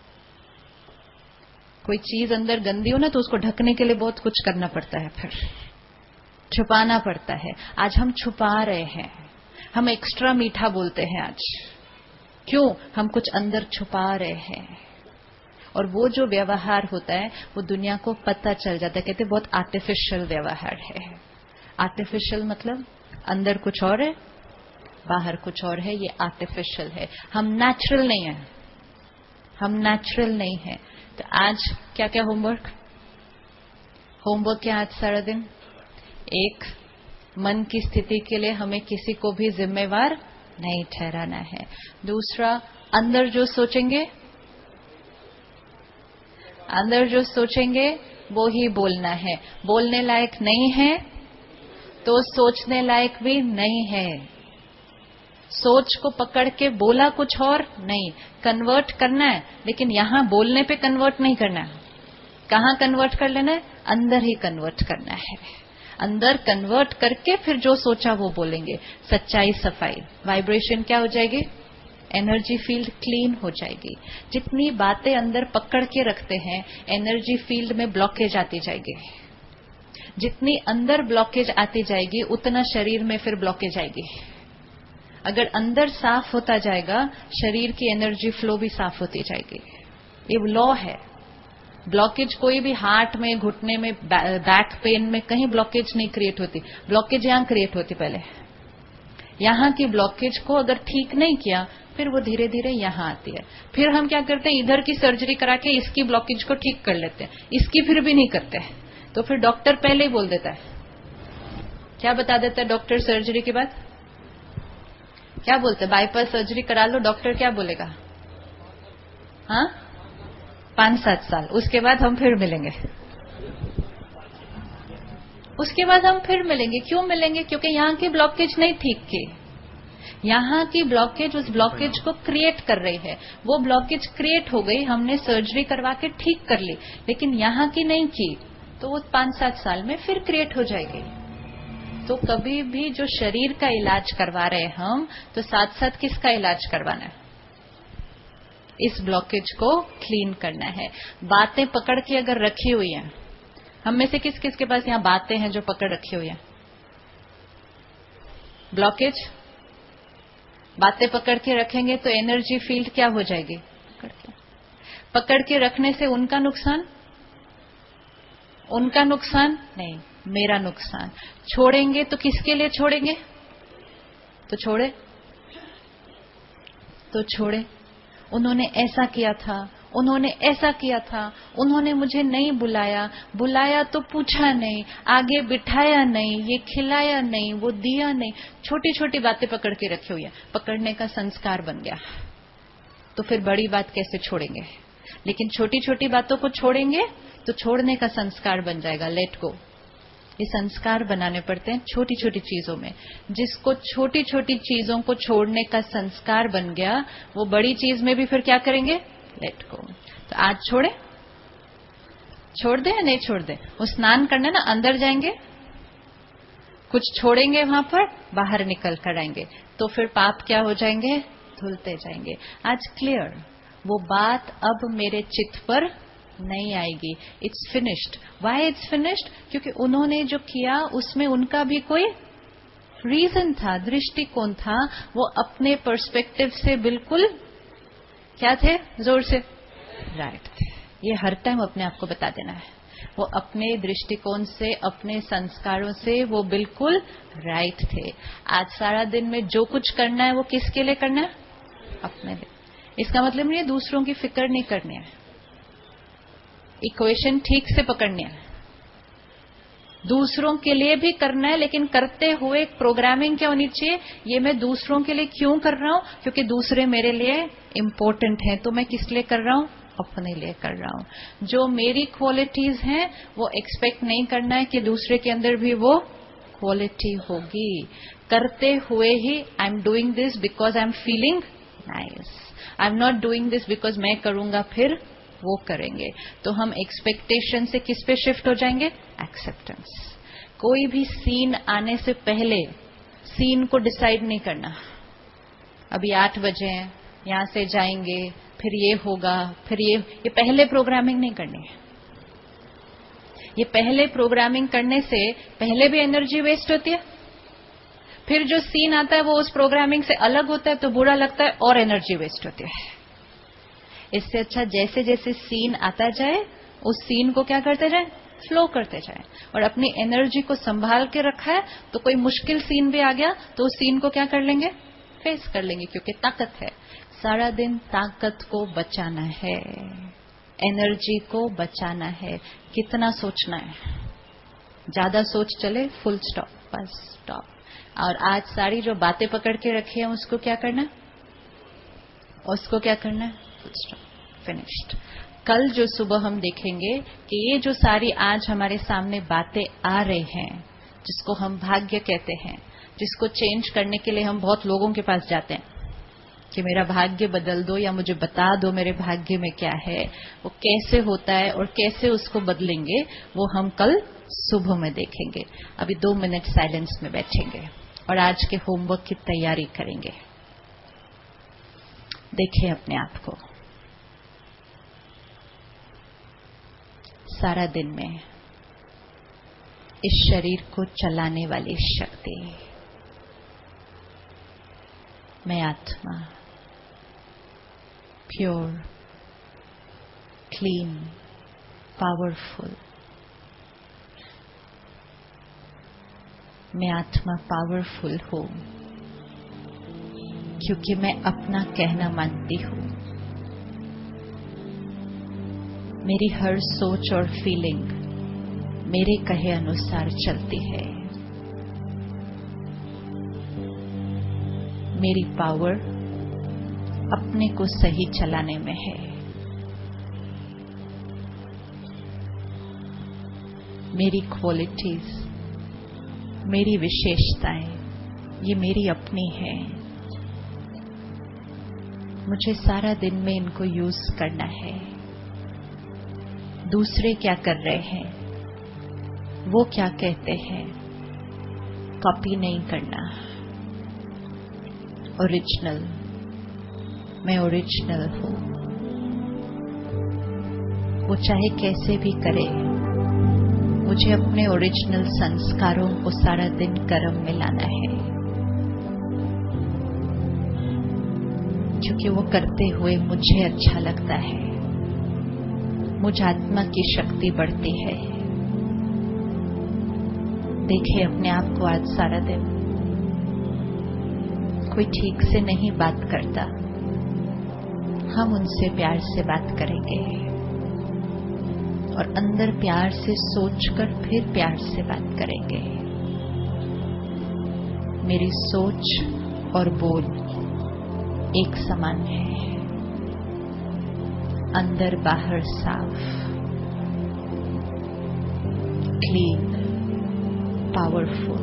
Speaker 2: कोई चीज अंदर गंदी हो ना तो उसको ढकने के लिए बहुत कुछ करना पड़ता है, फिर छुपाना पड़ता है। आज हम छुपा रहे हैं, हम एक्स्ट्रा मीठा बोलते हैं आज। क्यों? हम कुछ अंदर छुपा रहे हैं। और वो जो व्यवहार होता है वो दुनिया को पता चल जाता है। कहते हैं बहुत आर्टिफिशियल व्यवहार है। आर्टिफिशियल मतलब अंदर कुछ और है, बाहर कुछ और है। ये आर्टिफिशियल है। हम नेचुरल नहीं है, हम नेचुरल नहीं है। तो आज क्या क्या होमवर्क? होमवर्क क्या आज सारा दिन? एक, मन की स्थिति के लिए हमें किसी को भी जिम्मेवार नहीं ठहराना है। दूसरा, अंदर जो सोचेंगे, अंदर जो सोचेंगे वो ही बोलना है। बोलने लायक नहीं है तो सोचने लायक भी नहीं है। सोच को पकड़ के बोला कुछ और नहीं, कन्वर्ट करना है। लेकिन यहां बोलने पे कन्वर्ट नहीं करना है। कहां कन्वर्ट कर लेना है? अंदर ही कन्वर्ट करना है। अंदर कन्वर्ट करके फिर जो सोचा वो बोलेंगे। सच्चाई, सफाई, वाइब्रेशन क्या हो जाएगी? एनर्जी फील्ड क्लीन हो जाएगी। जितनी बातें अंदर पकड़ के रखते हैं एनर्जी फील्ड में ब्लॉकेज आती जाएगी। जितनी अंदर ब्लॉकेज आती जाएगी उतना शरीर में फिर ब्लॉकेज आएगी। अगर अंदर साफ होता जाएगा शरीर की एनर्जी फ्लो भी साफ होती जाएगी। ये लॉ है। ब्लॉकेज कोई भी हार्ट में, घुटने में, बैक पेन में कहीं ब्लॉकेज नहीं क्रिएट होती। ब्लॉकेज यहां क्रिएट होती। पहले यहां की ब्लॉकेज को अगर ठीक नहीं किया फिर वो धीरे धीरे यहां आती है। फिर हम क्या करते हैं? इधर की सर्जरी करा के इसकी ब्लॉकेज को ठीक कर लेते हैं। इसकी फिर भी नहीं करते, तो फिर डॉक्टर पहले ही बोल देता है। क्या बता देता है डॉक्टर सर्जरी के बाद? क्या बोलते हैं? बाईपास सर्जरी करा लो। डॉक्टर क्या बोलेगा? हाँ, पांच सात साल। उसके बाद हम फिर मिलेंगे। उसके बाद हम फिर मिलेंगे। क्यों मिलेंगे? क्योंकि यहाँ की ब्लॉकेज नहीं ठीक की। यहाँ की ब्लॉकेज उस ब्लॉकेज को क्रिएट कर रही है। वो ब्लॉकेज क्रिएट हो गई, हमने सर्जरी करवा के ठीक कर ली, लेकिन यहाँ की नहीं की तो वो पांच सात साल में फिर क्रिएट हो जाएगी। तो कभी भी जो शरीर का इलाज करवा रहे हैं हम, तो साथ साथ किसका इलाज करवाना है? इस ब्लॉकेज को क्लीन करना है। बातें पकड़ के अगर रखी हुई हैं, हम में से किस किस के पास यहाँ बातें हैं जो पकड़ रखी हुई हैं? ब्लॉकेज। बातें पकड़ के रखेंगे तो एनर्जी फील्ड क्या हो जाएगी? पकड़ के पकड़ के रखने से उनका नुकसान, उनका नुकसान नहीं, मेरा नुकसान। छोड़ेंगे तो किसके लिए छोड़ेंगे? तो छोड़े तो छोड़े। उन्होंने ऐसा किया था, उन्होंने ऐसा किया था, उन्होंने मुझे नहीं बुलाया, बुलाया तो पूछा नहीं, आगे बिठाया नहीं, ये खिलाया नहीं, वो दिया नहीं। छोटी छोटी बातें पकड़ के रखी हुई है, पकड़ने का संस्कार बन गया। तो फिर बड़ी बात कैसे छोड़ेंगे? लेकिन छोटी छोटी बातों को छोड़ेंगे तो छोड़ने का संस्कार बन जाएगा। Let go. ये संस्कार बनाने पड़ते हैं छोटी छोटी चीजों में। जिसको छोटी छोटी चीजों को छोड़ने का संस्कार बन गया वो बड़ी चीज में भी फिर क्या करेंगे? Let go. तो आज छोड़े, छोड़ दे या नहीं छोड़ दे? वो स्नान करने ना अंदर जाएंगे, कुछ छोड़ेंगे वहां पर, बाहर निकल कर आएंगे, तो फिर पाप क्या हो जाएंगे? धुलते जाएंगे। आज क्लियर, वो बात अब मेरे चित्त पर नहीं आएगी। It's finished. Why it's finished? क्योंकि उन्होंने जो किया उसमें उनका भी कोई रीजन था, दृष्टिकोण था, वो अपने पर्सपेक्टिव से बिल्कुल क्या थे? जोर से राइट थे। ये हर टाइम अपने आप को बता देना है, वो अपने दृष्टिकोण से, अपने संस्कारों से वो बिल्कुल राइट थे। आज सारा दिन में जो कुछ करना है वो किसके लिए करना है? अपने लिए। इसका मतलब नहीं है दूसरों की फिक्र नहीं करनी है, इक्वेशन ठीक से पकड़नी है। दूसरों के लिए भी करना है, लेकिन करते हुए प्रोग्रामिंग क्या होनी चाहिए? ये मैं दूसरों के लिए क्यों कर रहा हूं? क्योंकि दूसरे मेरे लिए इम्पोर्टेंट हैं, तो मैं किस लिए कर रहा हूं? अपने लिए कर रहा हूं। जो मेरी क्वालिटीज हैं वो एक्सपेक्ट नहीं करना है कि दूसरे के अंदर भी वो क्वालिटी होगी। करते हुए ही I am doing this because I am feeling nice, I am not doing this because मैं करूंगा फिर वो करेंगे। तो हम एक्सपेक्टेशन से किस पे शिफ्ट हो जाएंगे? एक्सेप्टेंस। कोई भी सीन आने से पहले सीन को डिसाइड नहीं करना। अभी आठ बजे हैं, यहां से जाएंगे, फिर ये होगा, फिर ये ये पहले प्रोग्रामिंग नहीं करनी है। ये पहले प्रोग्रामिंग करने से पहले भी एनर्जी वेस्ट होती है, फिर जो सीन आता है वो उस प्रोग्रामिंग से अलग होता है तो बुरा लगता है और एनर्जी वेस्ट होती है। इससे अच्छा जैसे जैसे सीन आता जाए उस सीन को क्या करते जाए? फ्लो करते जाए। और अपनी एनर्जी को संभाल के रखा है तो कोई मुश्किल सीन भी आ गया तो उस सीन को क्या कर लेंगे? फेस कर लेंगे, क्योंकि ताकत है। सारा दिन ताकत को बचाना है, एनर्जी को बचाना है। कितना सोचना है? ज्यादा सोच चले फुल स्टॉप, बस स्टॉप। और आज सारी जो बातें पकड़ के रखी है उसको क्या करना है? उसको क्या करना है? Full stop, finished. कल जो सुबह हम देखेंगे कि ये जो सारी आज हमारे सामने बातें आ रही हैं, जिसको हम भाग्य कहते हैं, जिसको चेंज करने के लिए हम बहुत लोगों के पास जाते हैं कि मेरा भाग्य बदल दो या मुझे बता दो मेरे भाग्य में क्या है, वो कैसे होता है और कैसे उसको बदलेंगे, वो हम कल सुबह में देखेंगे। अभी दो मिनट साइलेंस में बैठेंगे और आज के होमवर्क की तैयारी करेंगे। देखें अपने आप को। सारा दिन में इस शरीर को चलाने वाली शक्ति, मैं आत्मा, प्योर, क्लीन, पावरफुल। मैं आत्मा पावरफुल हूं क्योंकि मैं अपना कहना मानती हूं। मेरी हर सोच और फीलिंग मेरे कहे अनुसार चलती है। मेरी पावर अपने को सही चलाने में है। मेरी क्वालिटीज, मेरी विशेषताएं, ये मेरी अपनी है। मुझे सारा दिन में इनको यूज करना है। दूसरे क्या कर रहे हैं, वो क्या कहते हैं, कॉपी नहीं करना। ओरिजिनल, मैं ओरिजिनल हूं। वो चाहे कैसे भी करे, मुझे अपने ओरिजिनल संस्कारों को सारा दिन कर्म में लाना है, क्योंकि वो करते हुए मुझे अच्छा लगता है। मुझ आत्मा की शक्ति बढ़ती है। देखे अपने आप को आज सारा दिन। कोई ठीक से नहीं बात करता, हम उनसे प्यार से बात करेंगे और अंदर प्यार से सोचकर फिर प्यार से बात करेंगे। मेरी सोच और बोल एक समान है, अंदर बाहर साफ, क्लीन, पावरफुल।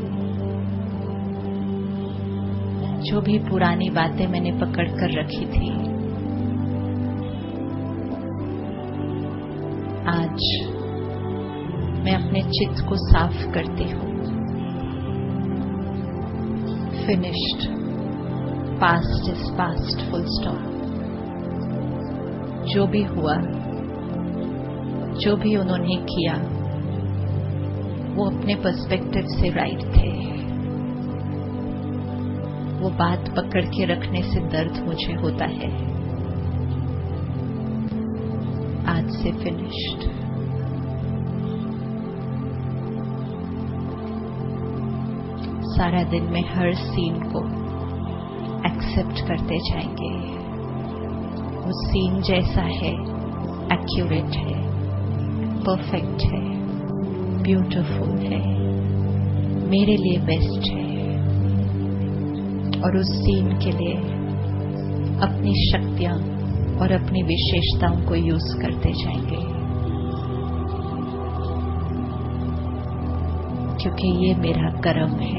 Speaker 2: जो भी पुरानी बातें मैंने पकड़ कर रखी थी, आज मैं अपने चित्त को साफ करती हूं। finished. Past is past, full stop. जो भी हुआ, जो भी उन्होंने किया, वो अपने पर्सपेक्टिव से राइट थे. वो बात पकड़ के रखने से दर्द मुझे होता है. आज से फिनिश्ड. सारा दिन में हर सीन को एक्सेप्ट करते जाएंगे. वो सीन जैसा है, एक्यूरेट है, परफेक्ट है, ब्यूटीफुल है, मेरे लिए बेस्ट है. और उस सीन के लिए अपनी शक्तियां और अपनी विशेषताओं को यूज करते जाएंगे. क्योंकि ये मेरा कर्म है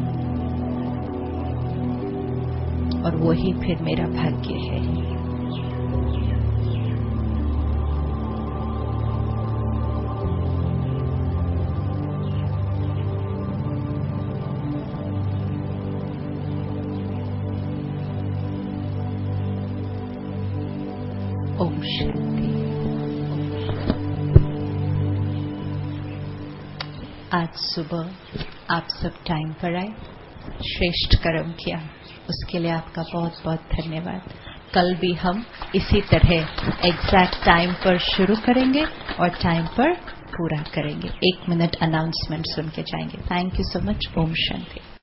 Speaker 2: और वो ही फिर मेरा भाग्य है. ओम शांति. आज सुबह आप सब टाइम पर आए, श्रेष्ठ कर्म किया, उसके लिए आपका बहुत बहुत धन्यवाद. कल भी हम इसी तरह एग्जैक्ट टाइम पर शुरू करेंगे और टाइम पर पूरा करेंगे. एक मिनट अनाउंसमेंट सुन के जाएंगे. Thank you so much. ओम शांति.